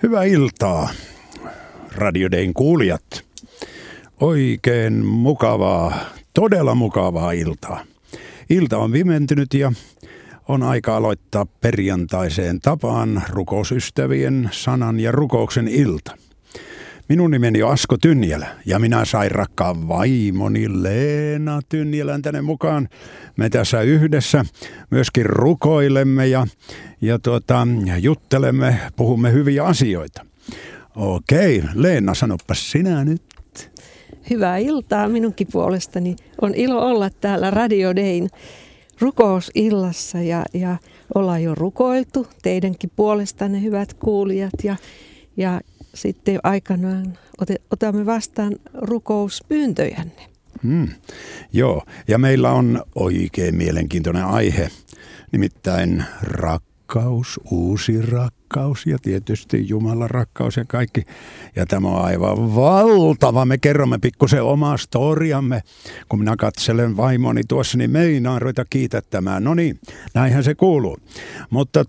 Hyvää iltaa, Radio Dayn kuulijat. Oikein mukavaa, todella mukavaa iltaa. Ilta on pimentynyt ja on aika aloittaa perjantaiseen tapaan rukousystävien sanan ja rukouksen ilta. Minun nimeni on Asko Tynjälä ja minä sain rakkaan vaimoni Leena Tynjälän tänne mukaan. Me tässä yhdessä myöskin rukoilemme ja juttelemme, puhumme hyviä asioita. Okei, Leena, sanopas sinä nyt. Hyvää iltaa minunkin puolestani. On ilo olla täällä Radio Dayn rukousillassa ja ollaan jo rukoiltu teidänkin puolestanne, hyvät kuulijat. Ja sitten aikanaan otamme vastaan rukouspyyntöjänne. Joo, ja meillä on oikein mielenkiintoinen aihe, nimittäin rakkaus, uusi rakkaus ja tietysti Jumalan rakkaus ja kaikki. Ja tämä on aivan valtava. Me kerromme pikkusen omaa storiamme. Kun minä katselen vaimoni tuossa, niin meinaan ruveta kiitättämään. No niin, näinhän se kuuluu. Mutta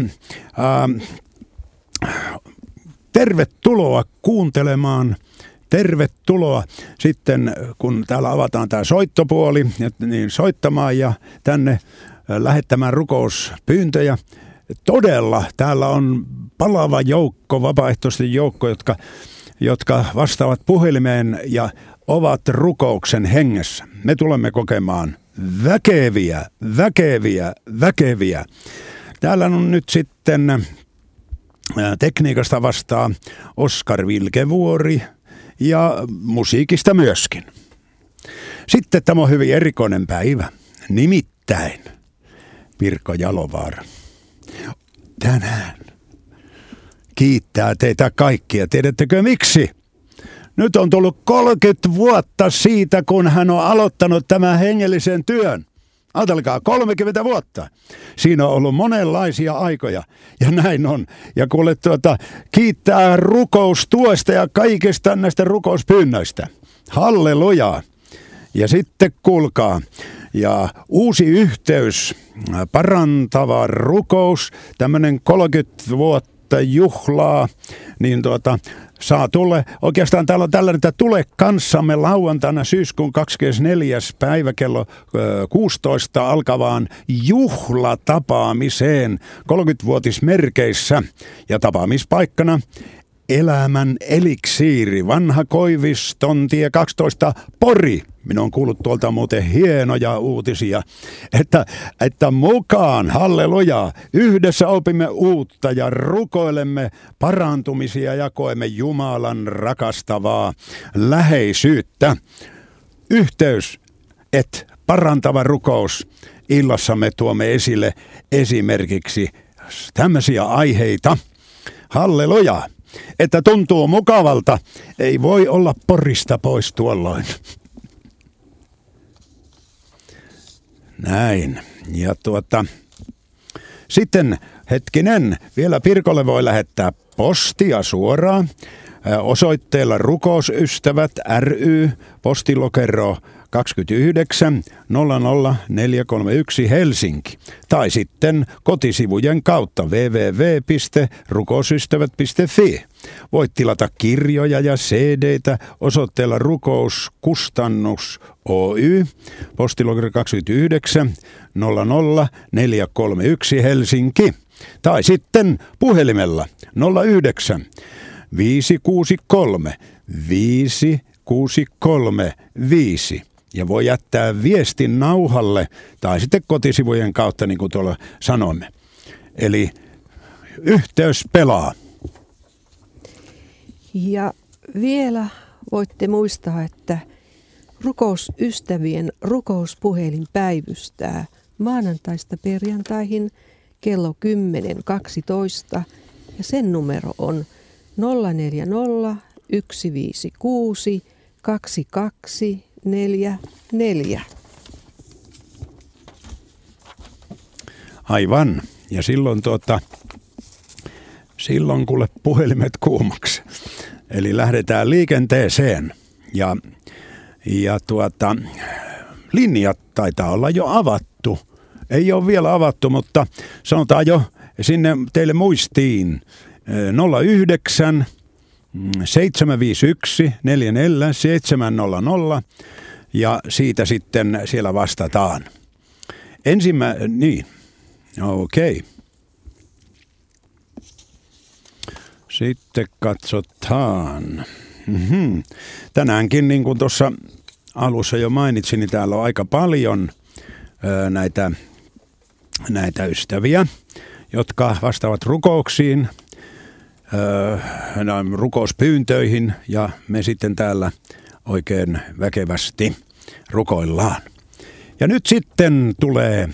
tervetuloa kuuntelemaan. Tervetuloa sitten, kun täällä avataan tämä soittopuoli, niin soittamaan ja tänne lähettämään rukouspyyntöjä. Todella täällä on palava joukko, vapaaehtoisten joukko, jotka vastaavat puhelimeen ja ovat rukouksen hengessä. Me tulemme kokemaan väkeviä. Täällä on nyt sitten tekniikasta vastaa Oskar Vilkevuori ja musiikista myöskin. Sitten tämä on hyvin erikoinen päivä, nimittäin Pirkko Jalovaara tänään kiittää teitä kaikkia. Tiedättekö miksi? Nyt on tullut 30 vuotta siitä, kun hän on aloittanut tämän hengellisen työn. Ajatelkaa, 30 vuotta. Siinä on ollut monenlaisia aikoja ja näin on. Ja kuule kiittää rukoustuesta ja kaikista näistä rukouspyynnöistä. Hallelujaa. Ja sitten kuulkaa. Ja uusi yhteys, parantava rukous, tämmöinen 30 vuotta juhlaa, niin saa tulla. Oikeastaan täällä on tällainen, että tule kanssamme lauantaina syyskuun 24. päivä kello 16 alkavaan juhlatapaamiseen 30-vuotismerkeissä ja tapaamispaikkana Elämän eliksiiri, Vanha Koiviston tie 12 Pori. Minä olen kuullut tuolta muuten hienoja uutisia, että mukaan, hallelujaa, yhdessä opimme uutta ja rukoilemme parantumisia ja koemme Jumalan rakastavaa läheisyyttä. Yhteys, parantava rukous. Illassa me tuomme esille esimerkiksi tämmöisiä aiheita. Hallelujaa. Että tuntuu mukavalta, ei voi olla Porista pois tuolloin. Näin. Ja sitten hetkinen, vielä Pirkolle voi lähettää postia suoraan osoitteella Rukousystävät ry, postilokero 29 00431 Helsinki. Tai sitten kotisivujen kautta www.rukousystävät.fi. Voit tilata kirjoja ja CD:tä osoitteella Rukouskustannus Oy, postilokero 29 00431 Helsinki. Tai sitten puhelimella 09 563 5635. Ja voi jättää viestin nauhalle tai sitten kotisivujen kautta, niin kuin tuolla sanoimme. Eli yhteys pelaa. Ja vielä voitte muistaa, että rukousystävien rukouspuhelin päivystää maanantaista perjantaihin kello 10.12 ja sen numero on 040 156 2244. Aivan. Ja silloin kuule puhelimet kuumaksi. Eli lähdetään liikenteeseen. Ja linjat taitaa olla jo avattu. Ei ole vielä avattu, mutta sanotaan jo sinne teille muistiin, 09 751 44 700 ja siitä sitten siellä vastataan. Niin, okei. Sitten katsotaan. Tänäänkin, niin kuin tuossa alussa jo mainitsin, niin täällä on aika paljon näitä ystäviä, jotka vastaavat rukouksiin, rukouspyyntöihin, ja me sitten täällä oikein väkevästi rukoillaan. Ja nyt sitten tulee...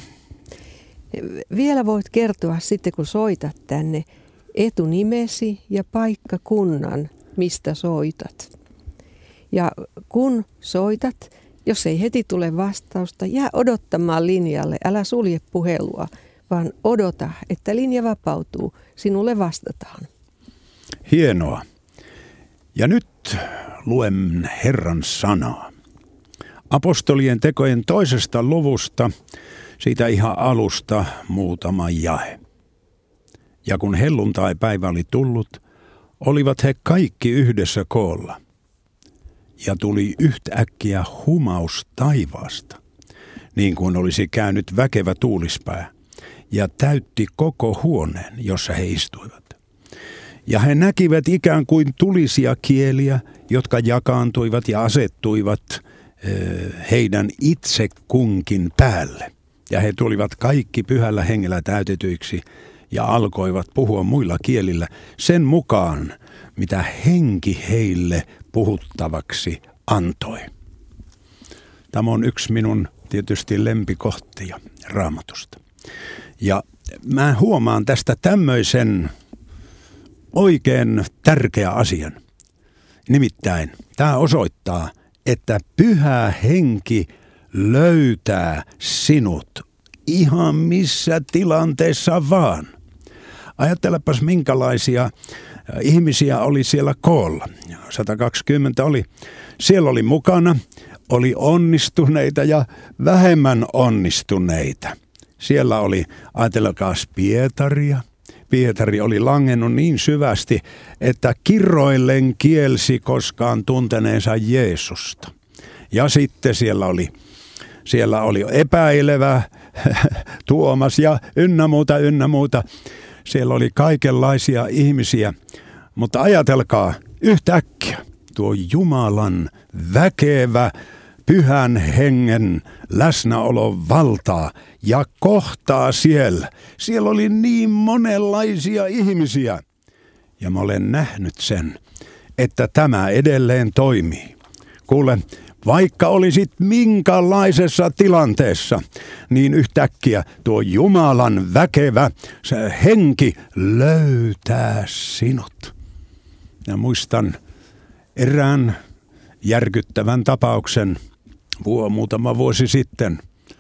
Vielä voit kertoa sitten, kun soitat tänne, etunimesi ja paikkakunnan, mistä soitat. Ja kun soitat, jos ei heti tule vastausta, jää odottamaan linjalle. Älä sulje puhelua, vaan odota, että linja vapautuu. Sinulle vastataan. Hienoa. Ja nyt luen Herran sanaa. Apostolien tekojen 2. luvusta, siitä ihan alusta muutama jae. Ja kun helluntai-päivä oli tullut, olivat he kaikki yhdessä koolla. Ja tuli yhtäkkiä humaus taivaasta, niin kuin olisi käynyt väkevä tuulispää, ja täytti koko huoneen, jossa he istuivat. Ja he näkivät ikään kuin tulisia kieliä, jotka jakaantuivat ja asettuivat heidän itse kunkin päälle. Ja he tulivat kaikki pyhällä hengellä täytetyiksi ja alkoivat puhua muilla kielillä sen mukaan, mitä henki heille puhuttavaksi antoi. Tämä on yksi minun tietysti lempikohtia Raamatusta. Ja mä huomaan tästä tämmöisen oikein tärkeä asian. Nimittäin tämä osoittaa, että Pyhä Henki löytää sinut ihan missä tilanteessa vaan. Ajattelepas, minkälaisia ihmisiä oli siellä koolla. 120 oli. Siellä oli mukana, oli onnistuneita ja vähemmän onnistuneita. Siellä oli, ajatelkaas, Pietaria. Pietari oli langennut niin syvästi, että kirroillen kielsi koskaan tunteneensa Jeesusta. Ja sitten siellä oli epäilevä Tuomas ja ynnä muuta. Siellä oli kaikenlaisia ihmisiä, mutta ajatelkaa yhtäkkiä tuo Jumalan väkevä Pyhän Hengen läsnäolon valtaa ja kohtaa siellä. Siellä oli niin monenlaisia ihmisiä. Ja mä olen nähnyt sen, että tämä edelleen toimii. Kuule, vaikka olisit minkälaisessa tilanteessa, niin yhtäkkiä tuo Jumalan väkevä se henki löytää sinut. Ja muistan erään järkyttävän tapauksen muutama vuosi sitten.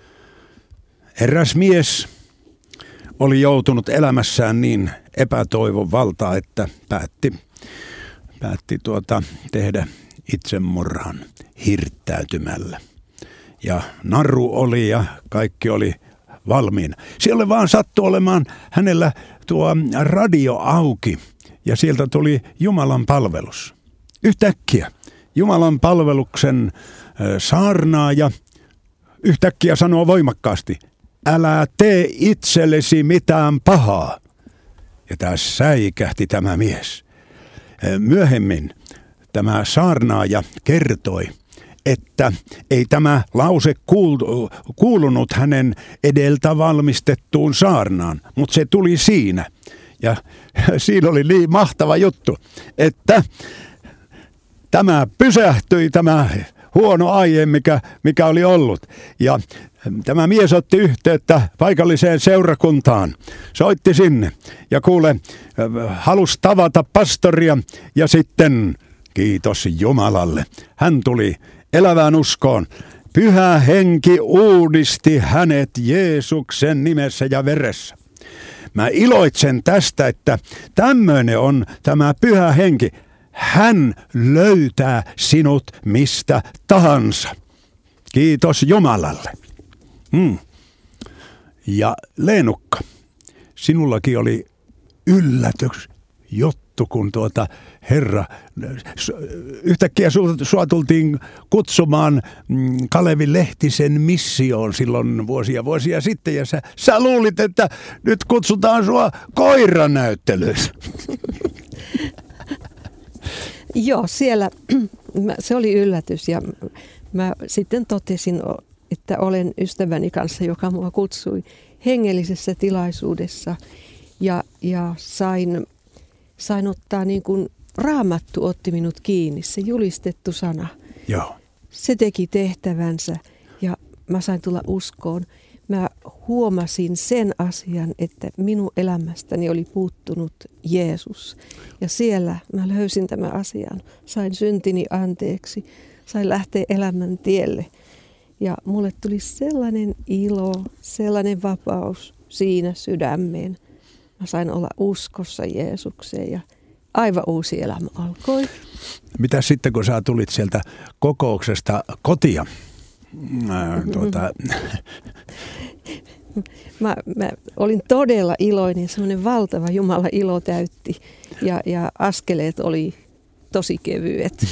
Eräs mies oli joutunut elämässään niin epätoivon valtaa, että päätti tehdä itsemurhan hirttäytymällä. Ja narru oli ja kaikki oli valmiina. Siellä vaan sattui olemaan hänellä tuo radio auki ja sieltä tuli Jumalan palvelus. Yhtäkkiä Jumalan palveluksen saarnaaja yhtäkkiä sanoo voimakkaasti, älä tee itsellesi mitään pahaa. Ja tässä säikähti tämä mies. Myöhemmin tämä saarnaaja kertoi, että ei tämä lause kuulunut hänen edeltä valmistettuun saarnaan, mutta se tuli siinä. Ja siinä oli niin mahtava juttu, että tämä pysähtyi, tämä huono aihe, mikä oli ollut. Ja tämä mies otti yhteyttä paikalliseen seurakuntaan, soitti sinne ja kuule, halusi tavata pastoria ja sitten, kiitos Jumalalle, hän tuli elävään uskoon. Pyhä Henki uudisti hänet Jeesuksen nimessä ja veressä. Mä iloitsen tästä, että tämmöinen on tämä Pyhä Henki. Hän löytää sinut mistä tahansa. Kiitos Jumalalle. Ja Leenukka, sinullakin oli yllätys juttu, kun Herra, yhtäkkiä sua tultiin kutsumaan Kalevi Lehtisen missioon silloin vuosia sitten, ja sä luulit, että nyt kutsutaan sua koiranäyttelyyn. Joo, siellä se oli yllätys, ja mä sitten totesin, että olen ystäväni kanssa, joka mua kutsui hengellisessä tilaisuudessa, ja sain ottaa niin kuin Raamattu otti minut kiinni, se julistettu sana. Joo. Se teki tehtävänsä ja mä sain tulla uskoon. Mä huomasin sen asian, että minun elämästäni oli puuttunut Jeesus. Ja siellä mä löysin tämän asian. Sain syntini anteeksi, sain lähteä elämän tielle. Ja mulle tuli sellainen ilo, sellainen vapaus siinä sydämeen. Mä sain olla uskossa Jeesukseen ja aivan uusi elämä alkoi. Mitä sitten, kun sä tulit sieltä kokouksesta kotia? Mä olin todella iloinen, semmoinen valtava Jumala ilo täytti ja askeleet oli tosi kevyet.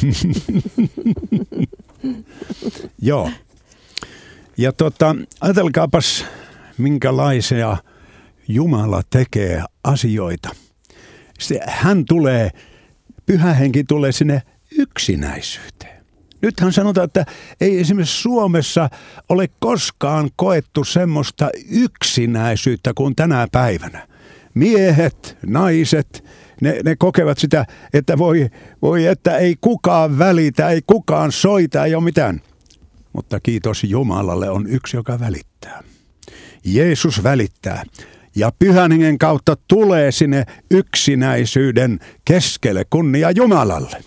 Joo. Ja ajatelkaapas, minkälaisia Jumala tekee asioita. Hän tulee, Pyhä Henki tulee sinne yksinäisyyteen. Nythän sanotaan, että ei esimerkiksi Suomessa ole koskaan koettu semmoista yksinäisyyttä kuin tänä päivänä. Miehet, naiset, ne kokevat sitä, että voi että ei kukaan välitä, ei kukaan soita, ei ole mitään. Mutta kiitos Jumalalle on yksi, joka välittää. Jeesus välittää. Ja Pyhän Hengen kautta tulee sinne yksinäisyyden keskelle, kunnia Jumalalle.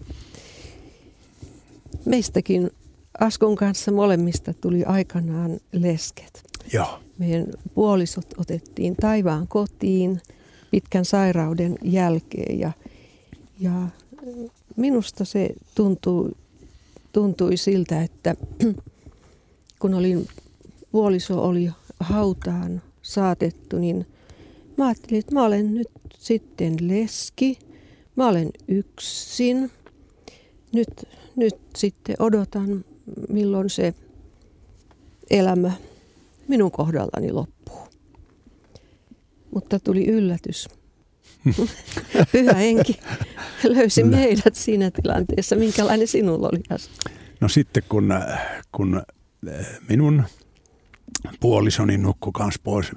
Meistäkin Askon kanssa molemmista tuli aikanaan lesket. Joo. Meidän puolisot otettiin taivaan kotiin pitkän sairauden jälkeen ja minusta se tuntui siltä, että kun puoliso oli hautaan saatettu, niin mä ajattelin, että mä olen nyt sitten leski, mä olen yksin. Nyt sitten odotan, milloin se elämä minun kohdallani loppuu. Mutta tuli yllätys. Pyhä Henki löysi meidät siinä tilanteessa. Minkälainen sinulla oli asia? No sitten kun minun puolisoni nukkui kanssa pois,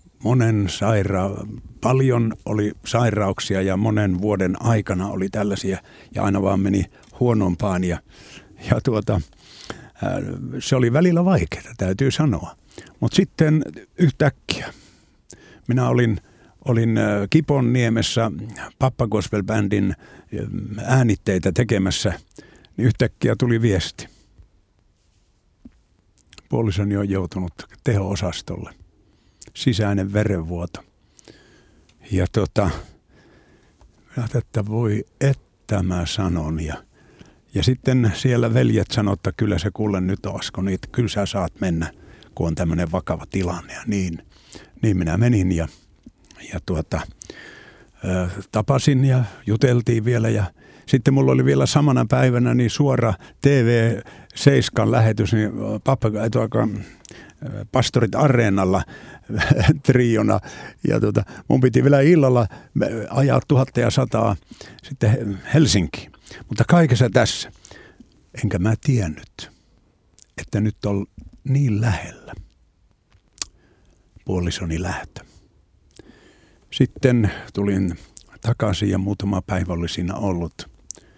paljon oli sairauksia ja monen vuoden aikana oli tällaisia ja aina vaan meni huonompaan ja se oli välillä vaikeaa, täytyy sanoa. Mutta sitten yhtäkkiä minä olin Kiponniemessä Pappa Gospel Bandin äänitteitä tekemässä, niin yhtäkkiä tuli viesti. Puolisoni on joutunut teho-osastolle. Sisäinen verenvuoto. Ja että voi että mä sanon. Ja sitten siellä veljet sanoivat, että kyllä se kuule nyt Asko, niin kyllä sä saat mennä, kun on tämmöinen vakava tilanne. Ja niin minä menin ja tapasin ja juteltiin vielä ja sitten mulla oli vielä samana päivänä niin suora TV7 lähetys niin Pastorit Areenalla triona ja mun piti vielä illalla ajaa 1100 sitten Helsinkiin. Mutta kaikessa tässä enkä mä tiennyt, että nyt on niin lähellä puolisoni lähtö. Sitten tulin takaisin ja muutama päivä oli siinä ollut.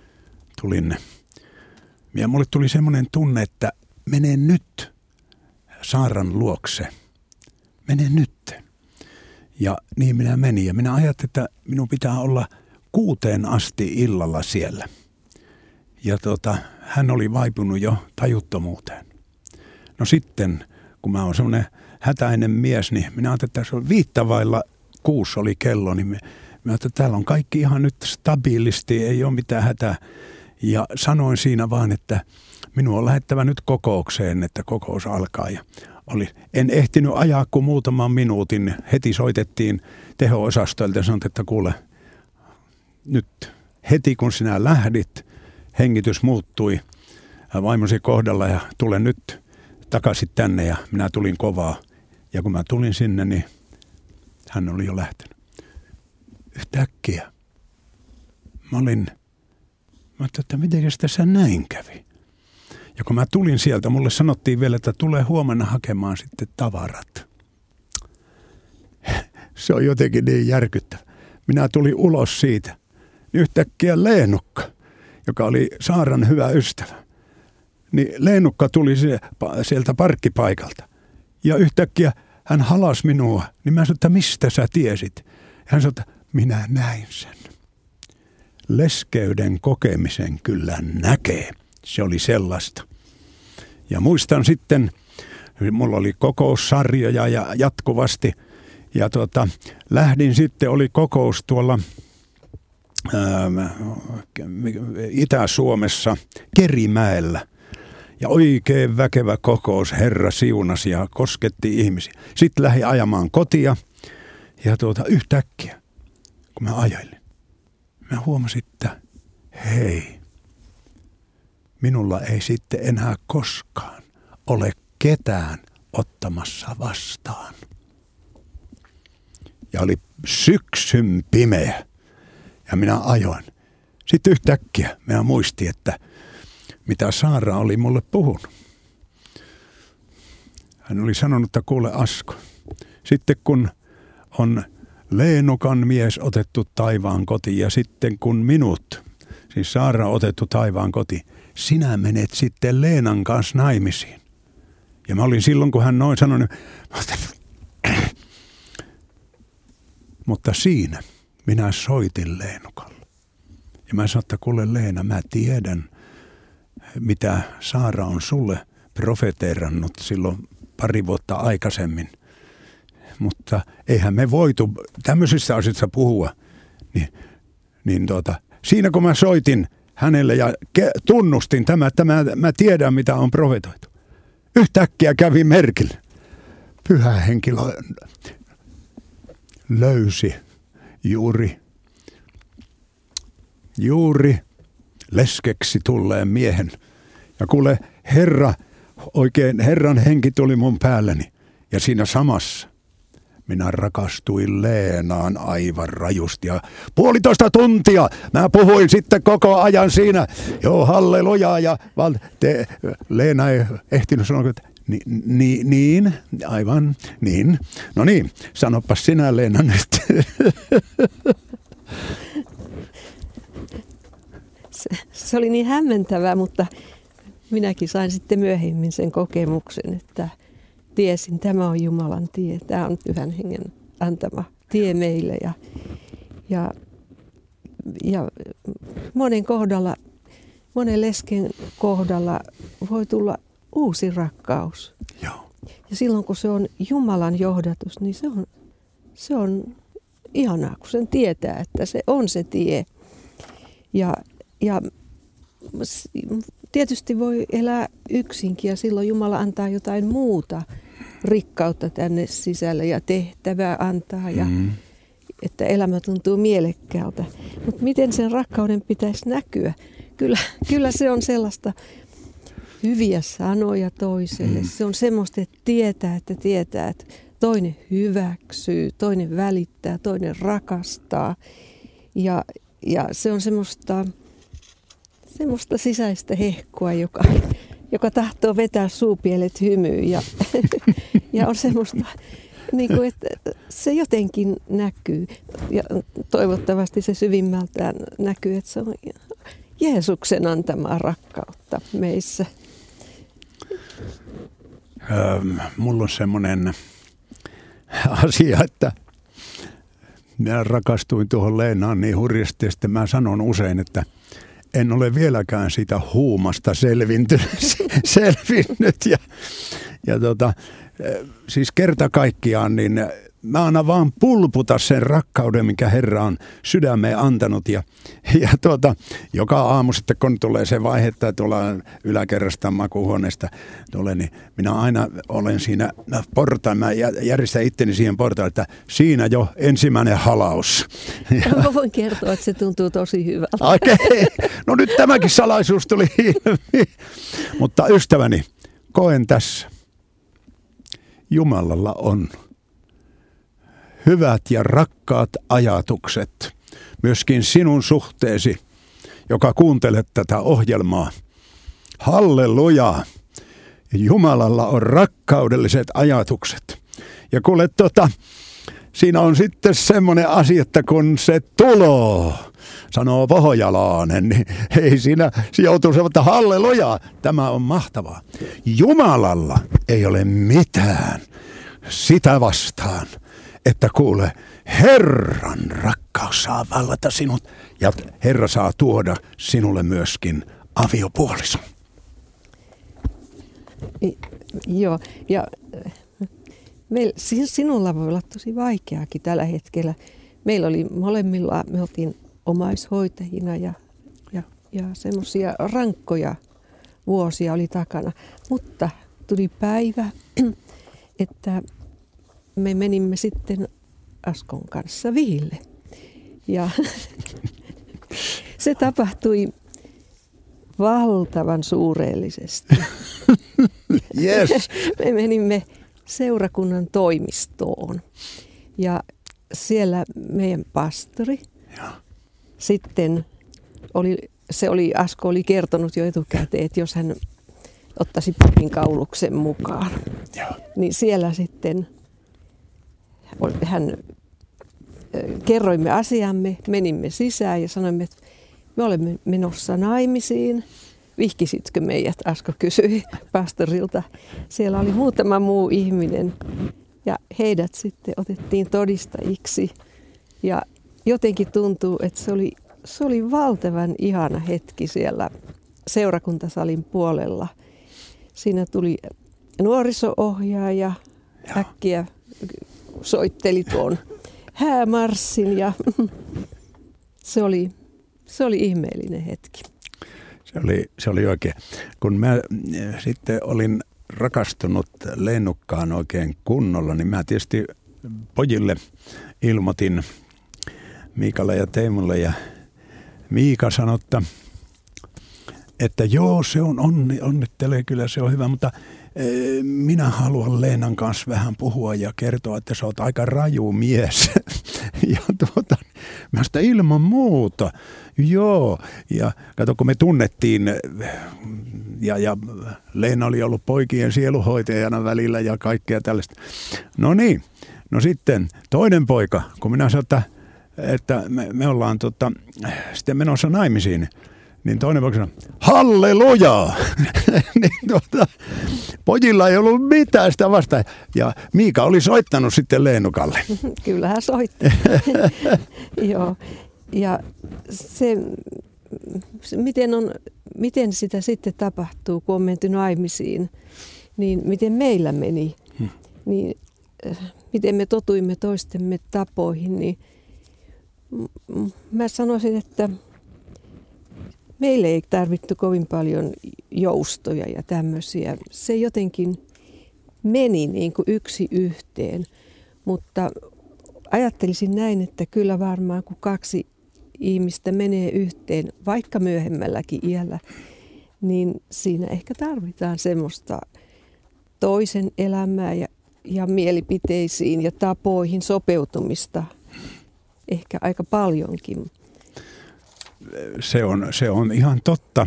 Ja mulle tuli semmoinen tunne, että mene nyt Saaran luokse. Mene nyt. Ja niin minä menin. Ja minä ajattelin, että minun pitää olla 6 asti illalla siellä. Ja hän oli vaipunut jo tajuttomuuteen. No sitten, kun mä oon semmoinen hätäinen mies, niin minä ajattelin, että se on 5:05 oli kello, niin mä ajattelin, että täällä on kaikki ihan nyt stabiilisti, ei ole mitään hätää. Ja sanoin siinä vaan, että minun on lähettävä nyt kokoukseen, että kokous alkaa. Ja en ehtinyt ajaa kuin muutaman minuutin. Heti soitettiin teho-osastoilta ja sanottiin, että kuule, nyt heti kun sinä lähdit, hengitys muuttui vaimosi kohdalla ja tulen nyt takaisin tänne ja minä tulin kovaa. Ja kun mä tulin sinne, niin hän oli jo lähtenyt. Yhtäkkiä mä ajattelin, että miten tässä näin kävi. Ja kun mä tulin sieltä, mulle sanottiin vielä, että tulee huomenna hakemaan sitten tavarat. Se on jotenkin niin järkyttävä. Minä tulin ulos siitä. Yhtäkkiä Leenukka, joka oli Saaran hyvä ystävä. Niin Leenukka tuli sieltä parkkipaikalta. Ja yhtäkkiä hän halasi minua. Niin mä sanoin, että mistä sä tiesit? Ja hän sanoi, että minä näin sen. Leskeyden kokemisen kyllä näkee. Se oli sellaista. Ja muistan sitten, mulla oli kokoussarjoja ja jatkuvasti. Ja lähdin sitten, oli kokous tuolla Itä-Suomessa Kerimäellä. Ja oikein väkevä kokous, Herra siunasi ja kosketti ihmisiä. Sitten lähdin ajamaan kotia ja yhtäkkiä, kun mä ajelin, mä huomasin, että hei, minulla ei sitten enää koskaan ole ketään ottamassa vastaan. Ja oli syksyn pimeä ja minä ajoin. Sitten yhtäkkiä minä muistin, että mitä Saara oli mulle puhunut. Hän oli sanonut, että kuule Asko, sitten kun on Leenukan mies otettu taivaan kotiin ja sitten kun minut, siis Saara on otettu taivaan kotiin, sinä menet sitten Leenan kanssa naimisiin. Ja mä olin silloin, kun hän noin sanoi, mutta siinä minä soitin Leenukalle. Ja mä sanoin, että kuule Leena, mä tiedän, mitä Saara on sulle profeteerannut silloin pari vuotta aikaisemmin. Mutta eihän me voitu tämmöisissä asioissa puhua. Siinä kun mä soitin hänelle ja tunnustin että mä tiedän, mitä on profetoitu. Yhtäkkiä kävi merkille. Pyhä henki löysi juuri leskeksi tulleen miehen. Ja kuule, Herran henki tuli mun päälleni. Ja siinä samassa minä rakastuin Leenaan aivan rajusti. Ja 1,5 tuntia mä puhuin sitten koko ajan siinä. Joo, hallelujaa. Ja Leena ei ehtinyt sanoa, että niin, aivan, niin. No niin, sanopas sinä Leena nyt. Se oli niin hämmentävää, mutta minäkin sain sitten myöhemmin sen kokemuksen, että tiesin, tämä on Jumalan tie, tämä on Pyhän Hengen antama tie meille. Ja monen lesken kohdalla voi tulla uusi rakkaus. Joo. Ja silloin kun se on Jumalan johdatus, niin se on ihanaa, kun sen tietää, että se on se tie. Ja tietysti voi elää yksinkin ja silloin Jumala antaa jotain muuta rikkautta tänne sisälle ja tehtävää antaa ja että elämä tuntuu mielekkäältä. Mutta miten sen rakkauden pitäisi näkyä? Kyllä se on sellaista hyviä sanoja toiselle. Se on semmoista, että tietää, että toinen hyväksyy, toinen välittää, toinen rakastaa ja se on semmoista sisäistä hehkua, joka tahtoo vetää suupielet hymyyn ja on semmoista, niin kuin, että se jotenkin näkyy ja toivottavasti se syvimmältään näkyy, että se on Jeesuksen antamaa rakkautta meissä. Mulla on semmoinen asia, että minä rakastuin tuohon Leenaan niin hurjasti ja sitten mä sanon usein, että en ole vieläkään siitä huumasta selvinnyt ja siis kerta kaikkiaan niin mä annan vaan pulputa sen rakkauden, minkä Herra on sydämeen antanut. Ja joka aamu sitten, kun tulee se vaihe, että tullaan yläkerrasta makuuhuoneesta tulee, niin minä aina olen siinä portaan. Mä järjestän itteni siihen portaan, että siinä jo ensimmäinen halaus. Mä voin kertoa, että se tuntuu tosi hyvältä. Okei. No nyt tämäkin salaisuus tuli ilmi. Mutta ystäväni, koen tässä. Jumalalla on hyvät ja rakkaat ajatukset myöskin sinun suhteesi, joka kuuntelet tätä ohjelmaa. Halleluja! Jumalalla on rakkaudelliset ajatukset. Ja kuule, siinä on sitten semmoinen asia, että kun se tuloo, sanoo Pohjalainen, niin ei siinä joutuu sanomaan, että halleluja, tämä on mahtavaa. Jumalalla ei ole mitään sitä vastaan, että kuule, Herran rakkaus saa vallata sinut ja Herra saa tuoda sinulle myöskin aviopuolison. Joo, ja sinulla voi olla tosi vaikeakin tällä hetkellä. Meillä oli molemmilla, me oltiin omaishoitajina ja semmoisia rankkoja vuosia oli takana. Mutta tuli päivä, että me menimme sitten Askon kanssa vihille. Ja se tapahtui valtavan suureellisesti. Yes. Me menimme seurakunnan toimistoon ja siellä meidän pastori sitten Asko oli kertonut jo etukäteen, että jos hän ottaisi papin kauluksen mukaan, niin siellä sitten kerroimme asiamme, menimme sisään ja sanoimme, että me olemme menossa naimisiin. Vihkisitkö meidät, Asko kysyi pastorilta. Siellä oli muutama muu ihminen ja heidät sitten otettiin todistajiksi. Ja jotenkin tuntuu, että se oli valtavan ihana hetki siellä seurakuntasalin puolella. Siinä tuli nuoriso-ohjaaja, äkkiä soitteli tuon häämarssin ja se oli ihmeellinen hetki. Se oli oikein. Kun mä sitten olin rakastunut Leenukkaan oikein kunnolla, niin mä tietysti pojille ilmoitin Miikalle ja Teemulle ja Miika sanoi, että joo, se on onnittelee, kyllä se on hyvä, mutta minä haluan Leenan kanssa vähän puhua ja kertoa, että sä oot aika raju mies. Ja mä sitä ilman muuta, joo. Ja kato, kun me tunnettiin ja Leena oli ollut poikien sieluhoitajana välillä ja kaikkea tällaista. No niin, no sitten toinen poika, kun minä sanoin, että me ollaan sitten menossa naimisiin, niin toinen poika sanoi, hallelujaa! Niin pojilla ei ollut mitään sitä vastaan. Ja Miika oli soittanut sitten Leenukalle. Kyllä hän soitti. Joo. Ja se, miten sitä sitten tapahtuu, kun on menty naimisiin, niin miten meillä meni, niin miten me totuimme toistemme tapoihin, niin mä sanoisin, että meille ei tarvittu kovin paljon joustoja ja tämmöisiä. Se jotenkin meni niin kuin yksi yhteen, mutta ajattelisin näin, että kyllä varmaan kun kaksi ihmistä menee yhteen, vaikka myöhemmälläkin iällä, niin siinä ehkä tarvitaan semmoista toisen elämää ja mielipiteisiin ja tapoihin sopeutumista ehkä aika paljonkin. Se on ihan totta.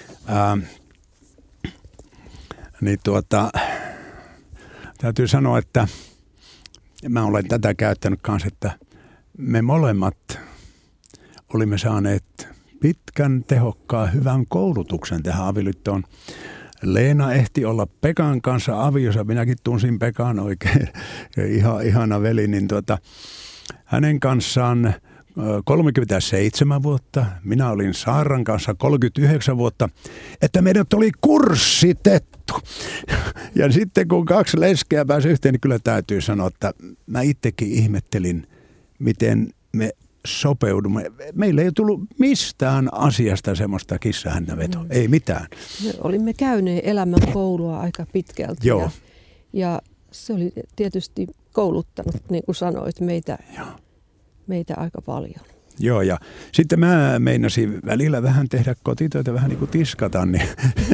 Niin täytyy sanoa, että mä olen tätä käyttänyt kanssa, että me molemmat olimme saaneet pitkän, tehokkaan, hyvän koulutuksen tähän avioliittoon. Leena ehti olla Pekan kanssa aviossa. Minäkin tunsin Pekan oikein ihana veli. Niin hänen kanssaan 37 vuotta, minä olin Saaran kanssa 39 vuotta, että meidät oli kurssitettu. Ja sitten kun 2 leskeä pääsi yhteen, niin kyllä täytyy sanoa, että mä itsekin ihmettelin, miten me sopeudumme. Meillä ei tullut mistään asiasta semmoista kissahännävetoa, ei mitään. Me olimme käyneet elämän koulua aika pitkälti. Joo. Ja se oli tietysti kouluttanut, niin kuin sanoit, meitä aika paljon. Joo, ja sitten mä meinasin välillä vähän tehdä kotitöitä, vähän niin kuin tiskata, niin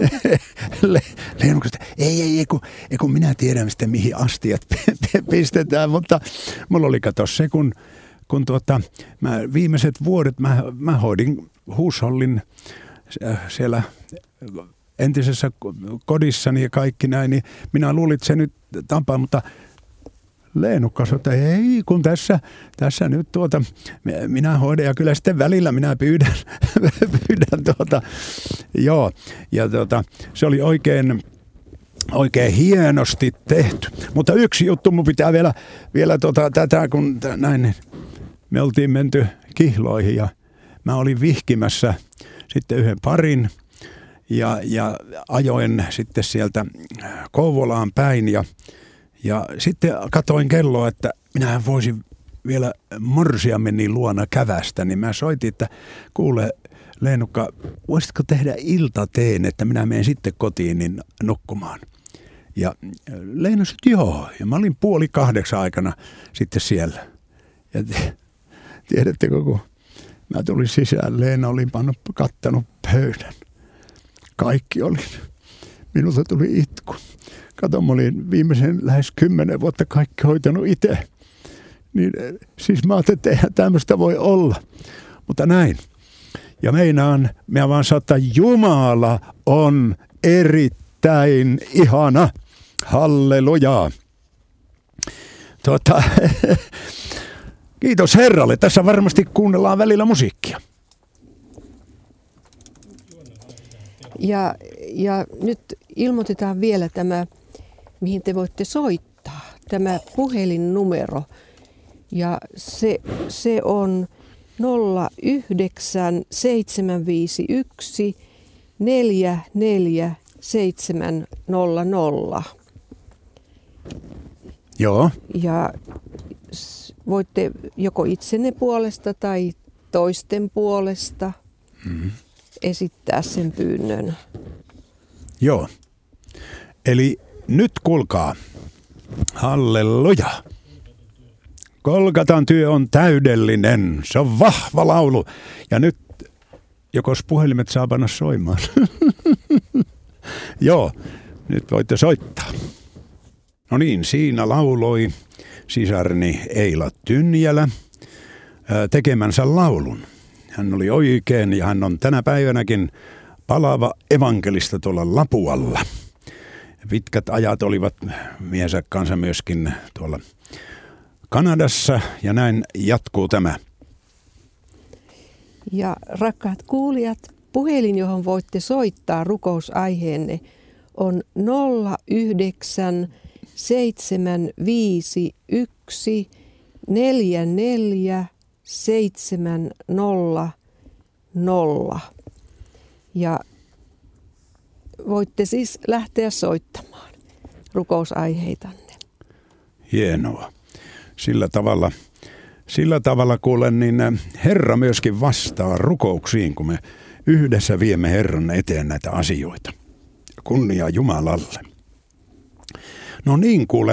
Leena sanoi, ei, kun minä tiedän sitten mihin astiat pistetään, mutta mulla oli kato se, kun mä viimeiset vuodet mä hoidin huushollin siellä entisessä kodissani ja kaikki näin, niin minä luulin, että se nyt tampaa, mutta Leenukka sanoi, että ei, kun tässä nyt minä hoidan ja kyllä sitten välillä minä pyydän joo, ja se oli oikein hienosti tehty. Mutta yksi juttu mun pitää vielä tätä, kun näin me oltiin menty kihloihin ja mä olin vihkimässä sitten yhden parin ja ajoin sitten sieltä Kouvolaan päin ja sitten katoin kelloa, että minähän voisin vielä morsiammeni luona kävästä, niin mä soitin, että kuule Leenukka, voisitko tehdä iltateen, että minä menen sitten kotiin niin nukkumaan. Ja Leena sanoi, joo, ja mä olin 7:30 aikana sitten siellä. Ja tiedättekö, kun mä tulin sisään, Leena oli kattanut pöydän. Kaikki oli. Minulta tuli itku. Kato, mä olin viimeisen lähes 10 vuotta kaikki hoitanut itse. Niin, siis mä ajattelin, että eihän tämmöistä voi olla. Mutta näin. Ja minä vaan sanon, että Jumala on erittäin ihana. Hallelujaa. Kiitos Herralle. Tässä varmasti kuunnellaan välillä musiikkia. Ja nyt ilmoitetaan vielä tämä, mihin te voitte soittaa, tämä puhelinnumero. Ja se on 09751 44700. Joo. Ja voitte joko itsenne puolesta tai toisten puolesta esittää sen pyynnön. Joo. Eli nyt kuulkaa. Halleluja. Golgatan työ on täydellinen. Se on vahva laulu. Ja nyt jokos puhelimet saa panna soimaan. Joo, nyt voitte soittaa. No niin, siinä lauloi sisarni Eila Tynjälä tekemänsä laulun. Hän oli oikein ja hän on tänä päivänäkin palava evankelista tuolla Lapualla. Pitkät ajat olivat miehensä kanssa myöskin tuolla Kanadassa ja näin jatkuu tämä. Ja rakkaat kuulijat, puhelin, johon voitte soittaa rukousaiheenne on 09751 44700. Ja voitte siis lähteä soittamaan rukousaiheitanne. Hienoa. Sillä tavalla kuulen, niin Herra myöskin vastaa rukouksiin, kun me yhdessä viemme Herran eteen näitä asioita. Kunnia Jumalalle. No niin, kuule.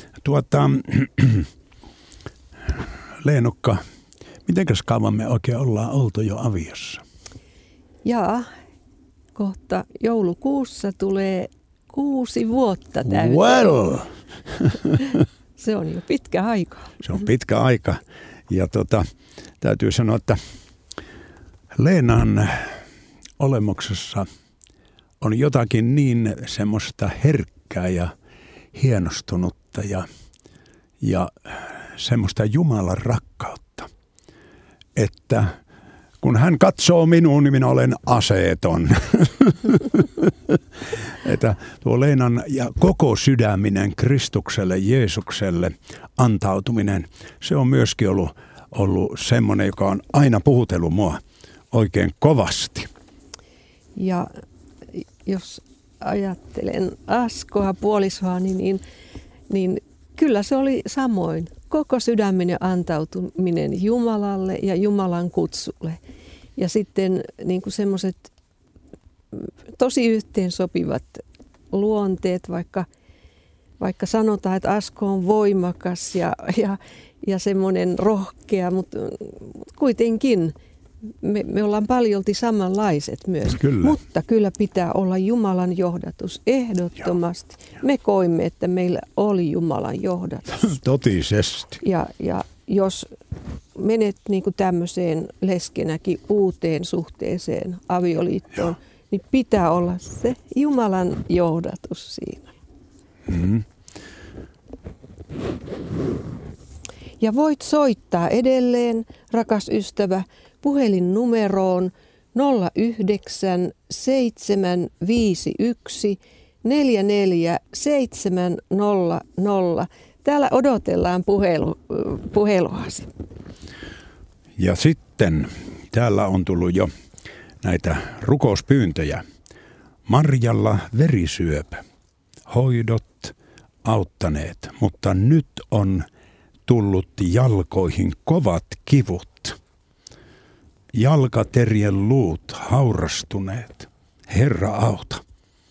Leenukka, mitenkäs kauan me oikein ollaan oltu jo aviossa? Jaa, kohta joulukuussa tulee 6 vuotta täyteen. Well! Se on jo pitkä aika. Se on pitkä aika. Ja täytyy sanoa, että Leenan olemuksessa on jotakin niin semmoista herkkää ja hienostunutta ja semmoista Jumalan rakkautta, että kun hän katsoo minuun, niin minä olen aseeton. Että tuo Leenan ja koko sydäminen Kristukselle, Jeesukselle antautuminen, se on myöskin ollut ollut semmoinen, joka on aina puhutellut mua oikein kovasti. Ja jos ajattelen Askoa, puolisoani, niin kyllä se oli samoin. Koko sydäminen antautuminen Jumalalle ja Jumalan kutsulle. Ja sitten niin kuin semmoiset tosi yhteensopivat luonteet, vaikka sanotaan, että Asko on voimakas ja semmoinen rohkea, mutta kuitenkin me ollaan paljolti samanlaiset myös. Kyllä. Mutta kyllä pitää olla Jumalan johdatus ehdottomasti. Me koimme, että meillä oli Jumalan johdatus. Totisesti. Ja jos menet niin kuin tämmöiseen leskenäkin uuteen suhteeseen, avioliittoon, niin pitää olla se Jumalan johdatus siinä. Mm. Ja voit soittaa edelleen, rakas ystävä, puhelinnumeroon 09 751 44700. Täällä odotellaan puheluasi. Ja sitten täällä on tullut jo näitä rukouspyyntöjä. Marjalla verisyöpä. Hoidot auttaneet, mutta nyt on tullut jalkoihin kovat kivut. Jalkaterien luut haurastuneet. Herra, auta.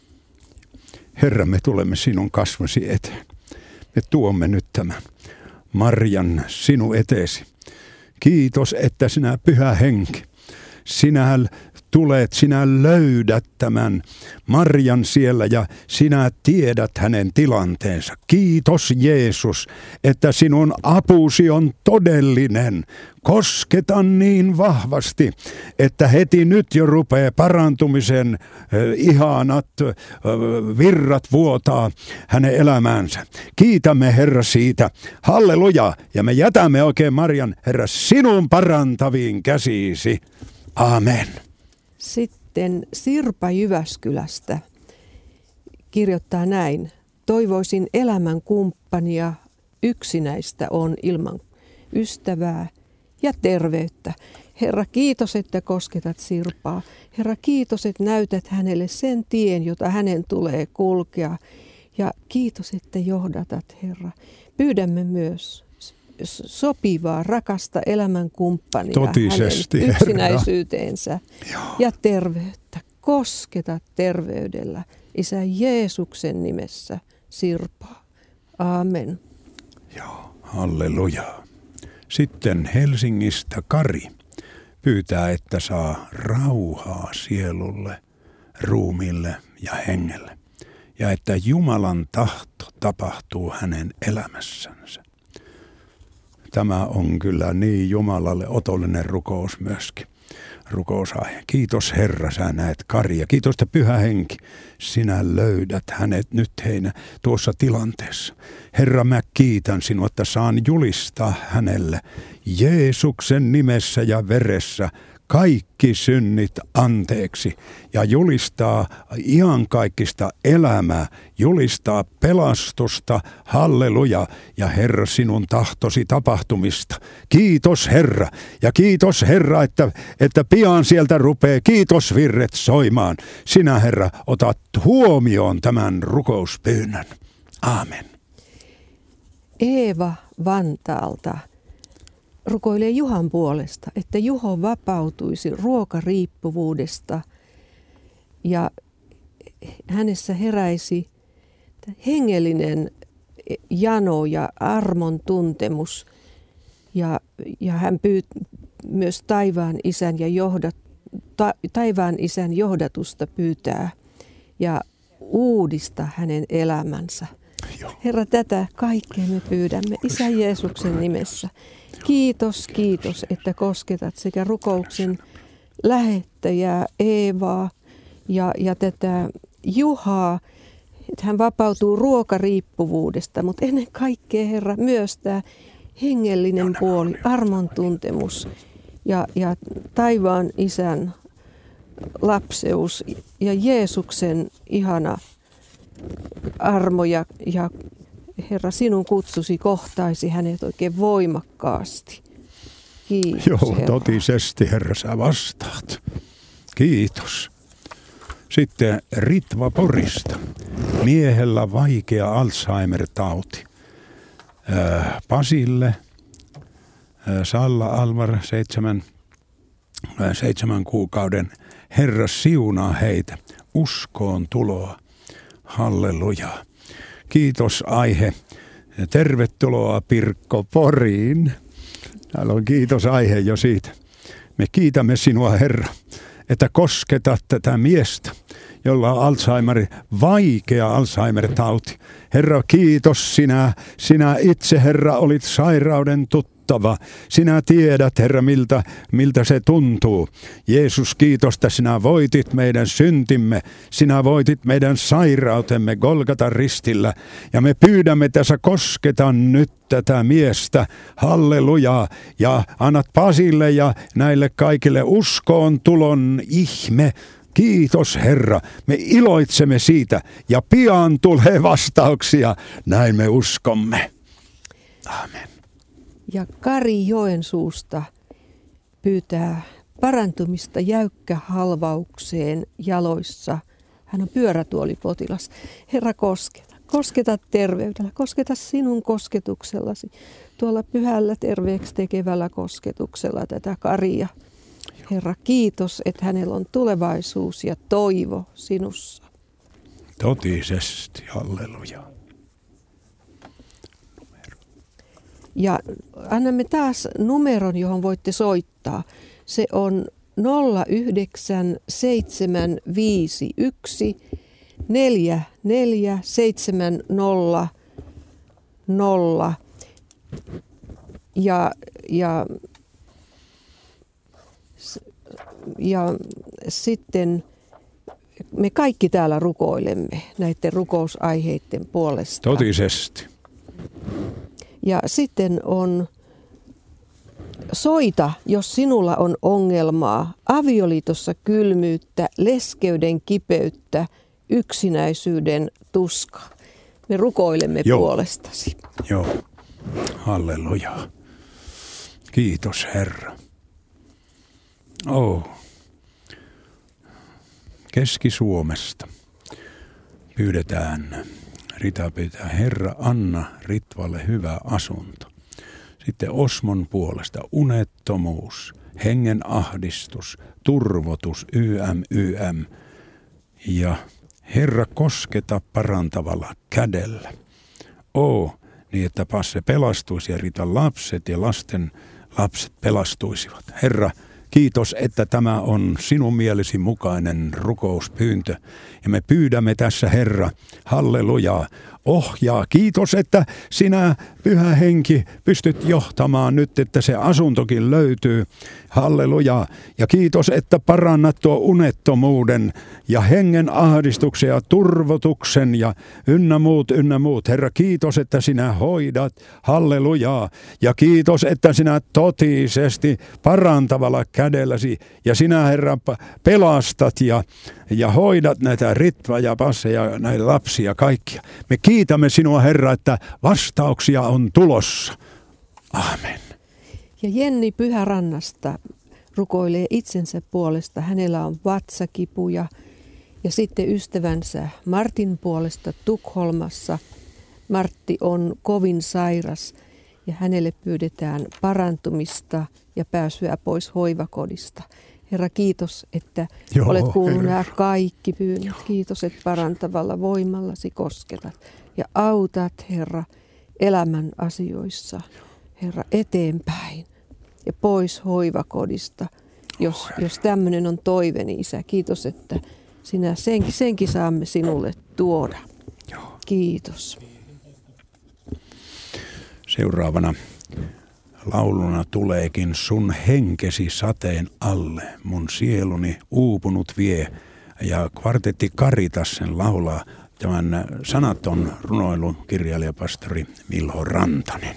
Herra, me tulemme sinun kasvosi eteen. Me tuomme nyt tämän Marjan sinun eteesi. Kiitos, että sinä Pyhä Henki, sinä tulet, sinä löydät tämän Marjan siellä ja sinä tiedät hänen tilanteensa. Kiitos Jeesus, että sinun apusi on todellinen. Kosketa niin vahvasti, että heti nyt jo rupeaa parantumisen ihanat virrat vuotaa hänen elämäänsä. Kiitämme Herra siitä. Halleluja. Ja me jätämme oikein Marjan, Herra, sinun parantaviin käsiisi. Amen. Sitten Sirpa Jyväskylästä kirjoittaa näin. Toivoisin elämän kumppania, yksinäistä on ilman ystävää ja terveyttä. Herra, kiitos, että kosketat Sirpaa. Herra, kiitos, että näytät hänelle sen tien, jota hänen tulee kulkea. Ja kiitos, että johdatat, Herra. Pyydämme myös sopivaa, rakasta elämänkumppania totisesti, hänen yksinäisyyteensä Herra. Ja terveyttä. Kosketa terveydellä Isä Jeesuksen nimessä Sirpaa. Aamen. Joo, halleluja. Sitten Helsingistä Kari pyytää, että saa rauhaa sielulle, ruumiille ja hengelle. Ja että Jumalan tahto tapahtuu hänen elämässänsä. Tämä on kyllä niin Jumalalle otollinen rukous myöskin. Rukousaihe. Kiitos Herra, sä näet Karia. Kiitos, että Pyhä Henki, sinä löydät hänet nyt heinä tuossa tilanteessa. Herra, mä kiitän sinua, että saan julistaa hänelle Jeesuksen nimessä ja veressä kaikki synnit anteeksi ja julistaa iankaikkista elämää, julistaa pelastusta, halleluja, ja Herra sinun tahtosi tapahtumista. Kiitos Herra, ja kiitos Herra, että pian sieltä rupeaa kiitosvirret soimaan. Sinä Herra otat huomioon tämän rukouspyynnön. Aamen. Eeva Vantaalta rukoilee Juhan puolesta, että Juho vapautuisi ruokariippuvuudesta ja hänessä heräisi hengellinen jano ja armon tuntemus. Ja hän myös taivaan isän johdatusta pyytää ja uudista hänen elämänsä. Herra, tätä kaikkea me pyydämme Isä Jeesuksen nimessä. Kiitos, että kosketat sekä rukouksen lähettäjää Eevaa ja tätä Juhaa, että hän vapautuu ruokariippuvuudesta, mutta ennen kaikkea, Herra, myös tämä hengellinen puoli, armon tuntemus ja taivaan isän lapseus ja Jeesuksen ihana armo ja Herra, sinun kutsusi kohtaisi hänet oikein voimakkaasti. Kiitos, Joo, Herra. totisesti, Herra, sä vastaat. Kiitos. Sitten Ritva Porista. Miehellä vaikea Alzheimer-tauti. Pasille, Salla Alvar, 7 kuukauden. Herra siunaa heitä. Uskoon tuloa. Halleluja. Kiitos aihe. Tervetuloa Pirkko Poriin. Täällä on kiitos aihe jo siitä. Me kiitämme sinua, Herra, että kosketat tätä miestä, jolla on vaikea Alzheimer-tauti. Herra, kiitos sinä itse, Herra, olit sairauden tuttava. Sinä tiedät, Herra, miltä se tuntuu. Jeesus, kiitos, että sinä voitit meidän syntimme. Sinä voitit meidän sairautemme Golgatan ristillä. Ja me pyydämme tässä kosketa nyt tätä miestä. Halleluja. Ja annat Pasille ja näille kaikille uskoon tulon ihme. Kiitos, Herra. Me iloitsemme siitä ja pian tulee vastauksia. Näin me uskomme. Amen. Ja Kari Joensuusta pyytää parantumista jäykkähalvaukseen jaloissa. Hän on pyörätuolipotilas. Herra, kosketa terveydellä, kosketa sinun kosketuksellasi, tuolla pyhällä terveeksi tekevällä kosketuksella tätä Karia. Herra, kiitos, että hänellä on tulevaisuus ja toivo sinussa. Totisesti, halleluja. Ja annamme taas numeron, johon voitte soittaa. Se on 09751 44700. Ja sitten me kaikki täällä rukoilemme näiden rukousaiheiden puolesta. Totisesti. Ja sitten on soita, jos sinulla on ongelmaa, avioliitossa kylmyyttä, leskeyden kipeyttä, yksinäisyyden tuskaa. Me rukoilemme puolestasi. Joo, halleluja. Kiitos, Herra. Keski-Suomesta pyydetään, Rita pyytää, Herra, anna Ritvalle hyvä asunto. Sitten Osmon puolesta unettomuus, hengen ahdistus, turvotus, YM. Ja Herra, kosketa parantavalla kädellä. Niin että Passe pelastuisi ja Ritan lapset ja lasten lapset pelastuisivat. Herra, kiitos, että tämä on sinun mielesi mukainen rukouspyyntö. Ja me pyydämme tässä, Herra, hallelujaa, ohjaa. Kiitos, että sinä, Pyhä Henki, pystyt johtamaan nyt, että se asuntokin löytyy. Hallelujaa. Ja kiitos, että parannat tuo unettomuuden ja hengen ahdistuksen ja turvotuksen ja ynnä muut. Herra, kiitos, että sinä hoidat. Hallelujaa. Ja kiitos, että sinä totisesti parantavalla kädelläsi ja sinä, Herra, pelastat ja hoidat näitä Ritva ja Passe ja näitä lapsia kaikkia. Me kiitämme sinua, Herra, että vastauksia on tulossa. Amen. Ja Jenni Pyhärannasta rukoilee itsensä puolesta. Hänellä on vatsakipuja. Ja sitten ystävänsä Martin puolesta Tukholmassa. Martti on kovin sairas ja hänelle pyydetään parantumista ja pääsyä pois hoivakodista. Herra, kiitos, että olet kuullut nämä kaikki pyynnöt. Kiitos, että parantavalla voimallasi kosketat ja autat, Herra, elämän asioissa. Herra, eteenpäin ja pois hoivakodista, jos tämmöinen on toiveni, Isä. Kiitos, että sinä senkin saamme sinulle tuoda. Kiitos. Seuraavana lauluna tuleekin sun henkesi sateen alle, mun sieluni uupunut vie. Ja kvartetti Caritas sen laulaa. Tämän sanaton runoilukirjailijapastori Milho Rantanen.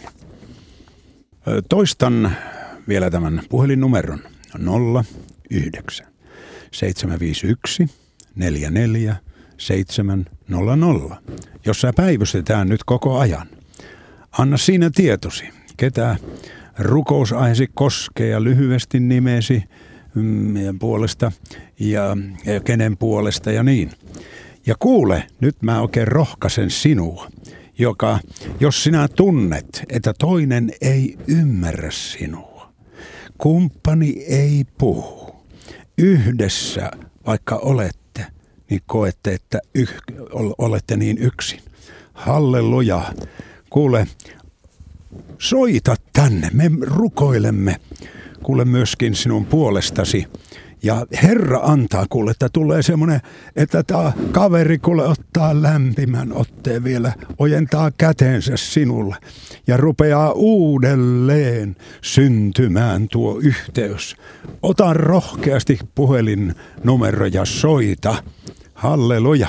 Toistan vielä tämän puhelinnumeron 09 751 44 700, jossa päivystetään nyt koko ajan. Anna siinä tietosi, ketä rukousaiheesi koskea lyhyesti nimesi meidän puolesta ja kenen puolesta ja niin. Ja kuule, nyt mä oikein rohkaisen sinua, jos sinä tunnet, että toinen ei ymmärrä sinua, kumppani ei puhu, yhdessä vaikka olette, niin koette, että olette niin yksin. Halleluja. Kuule, soita tänne, me rukoilemme, kuule myöskin sinun puolestasi. Ja Herra antaa kuule, että tulee semmoinen, että tämä kaveri kuule ottaa lämpimän otteen vielä, ojentaa käteensä sinulle ja rupeaa uudelleen syntymään tuo yhteys. Ota rohkeasti puhelinnumero ja soita. Halleluja.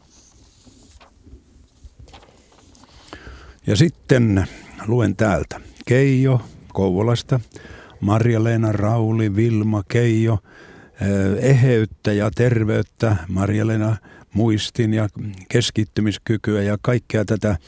Ja sitten luen täältä. Keijo Kouvolasta, Marja-Leena, Rauli, Vilma, Keijo, eheyttä ja terveyttä, Marja-Leena, muistin ja keskittymiskykyä ja kaikkea tätä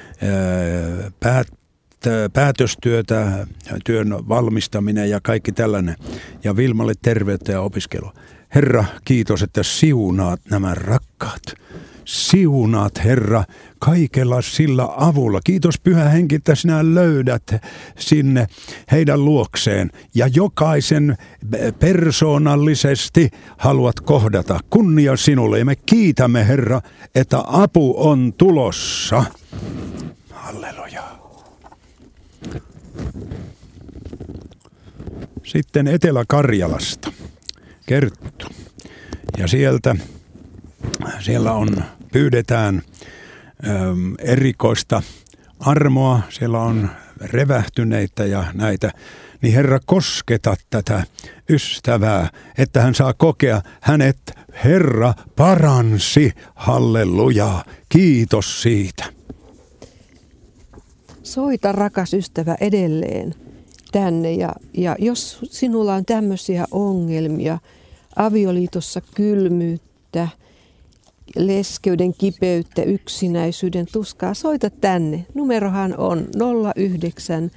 päätöstyötä, työn valmistaminen ja kaikki tällainen. Ja Vilmalle terveyttä ja opiskelua. Herra, kiitos, että siunaat nämä rakkaat. Siunaat, Herra, kaikella sillä avulla. Kiitos, Pyhä Henki, että sinä löydät sinne heidän luokseen ja jokaisen persoonallisesti haluat kohdata. Kunnia sinulle ja me kiitämme, Herra, että apu on tulossa. Halleluja. Sitten Etelä-Karjalasta. Kerttu. Ja siellä pyydetään erikoista armoa, siellä on revähtyneitä ja näitä, niin Herra kosketa tätä ystävää, että hän saa kokea hänet, Herra paransi, halleluja, kiitos siitä. Soita rakas ystävä edelleen tänne ja jos sinulla on tämmöisiä ongelmia, avioliitossa kylmyyttä, leskeyden kipeyttä, yksinäisyyden tuskaa, soita tänne. Numerohan on 09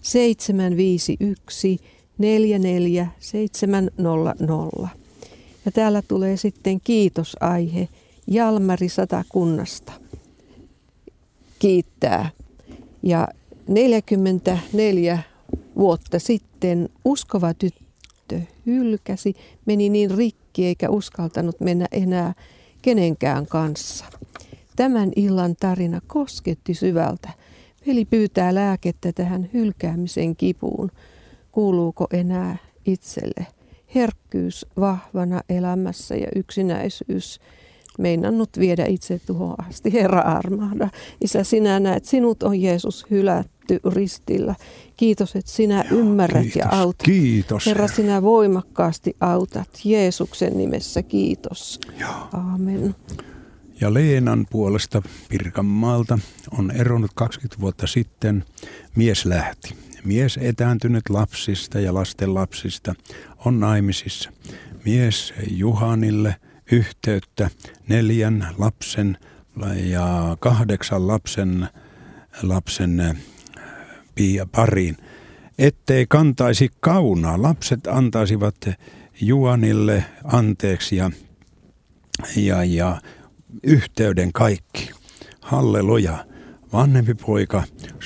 751 44 700. Ja täällä tulee sitten kiitosaihe. Jalmari Satakunnasta kiittää. Ja 44 vuotta sitten uskova tyttö hylkäsi, meni niin rikki eikä uskaltanut mennä enää kenenkään kanssa. Tämän illan tarina kosketti syvältä. Veli pyytää lääkettä tähän hylkäämisen kipuun. Kuuluuko enää itselle? Herkkyys vahvana elämässä ja yksinäisyys meinannut viedä itse tuhoon asti. Herra armahda. Isä, sinä näet, sinut on Jeesus hylätty ristillä. Kiitos, että sinä ymmärrät kiitos, ja autat. Kiitos. Herra, sinä voimakkaasti autat. Jeesuksen nimessä kiitos. Joo. Aamen. Ja Leenan puolesta Pirkanmaalta on eronnut 20 vuotta sitten. Mies lähti. Mies etääntynyt lapsista ja lasten lapsista on naimisissa. Mies Juhanille yhteyttä 4 lapsen ja 8 lapsen pariin, ettei kantaisi kaunaa. Lapset antaisivat Juhanille anteeksi ja yhteyden kaikki. Halleluja. Vanhempi poika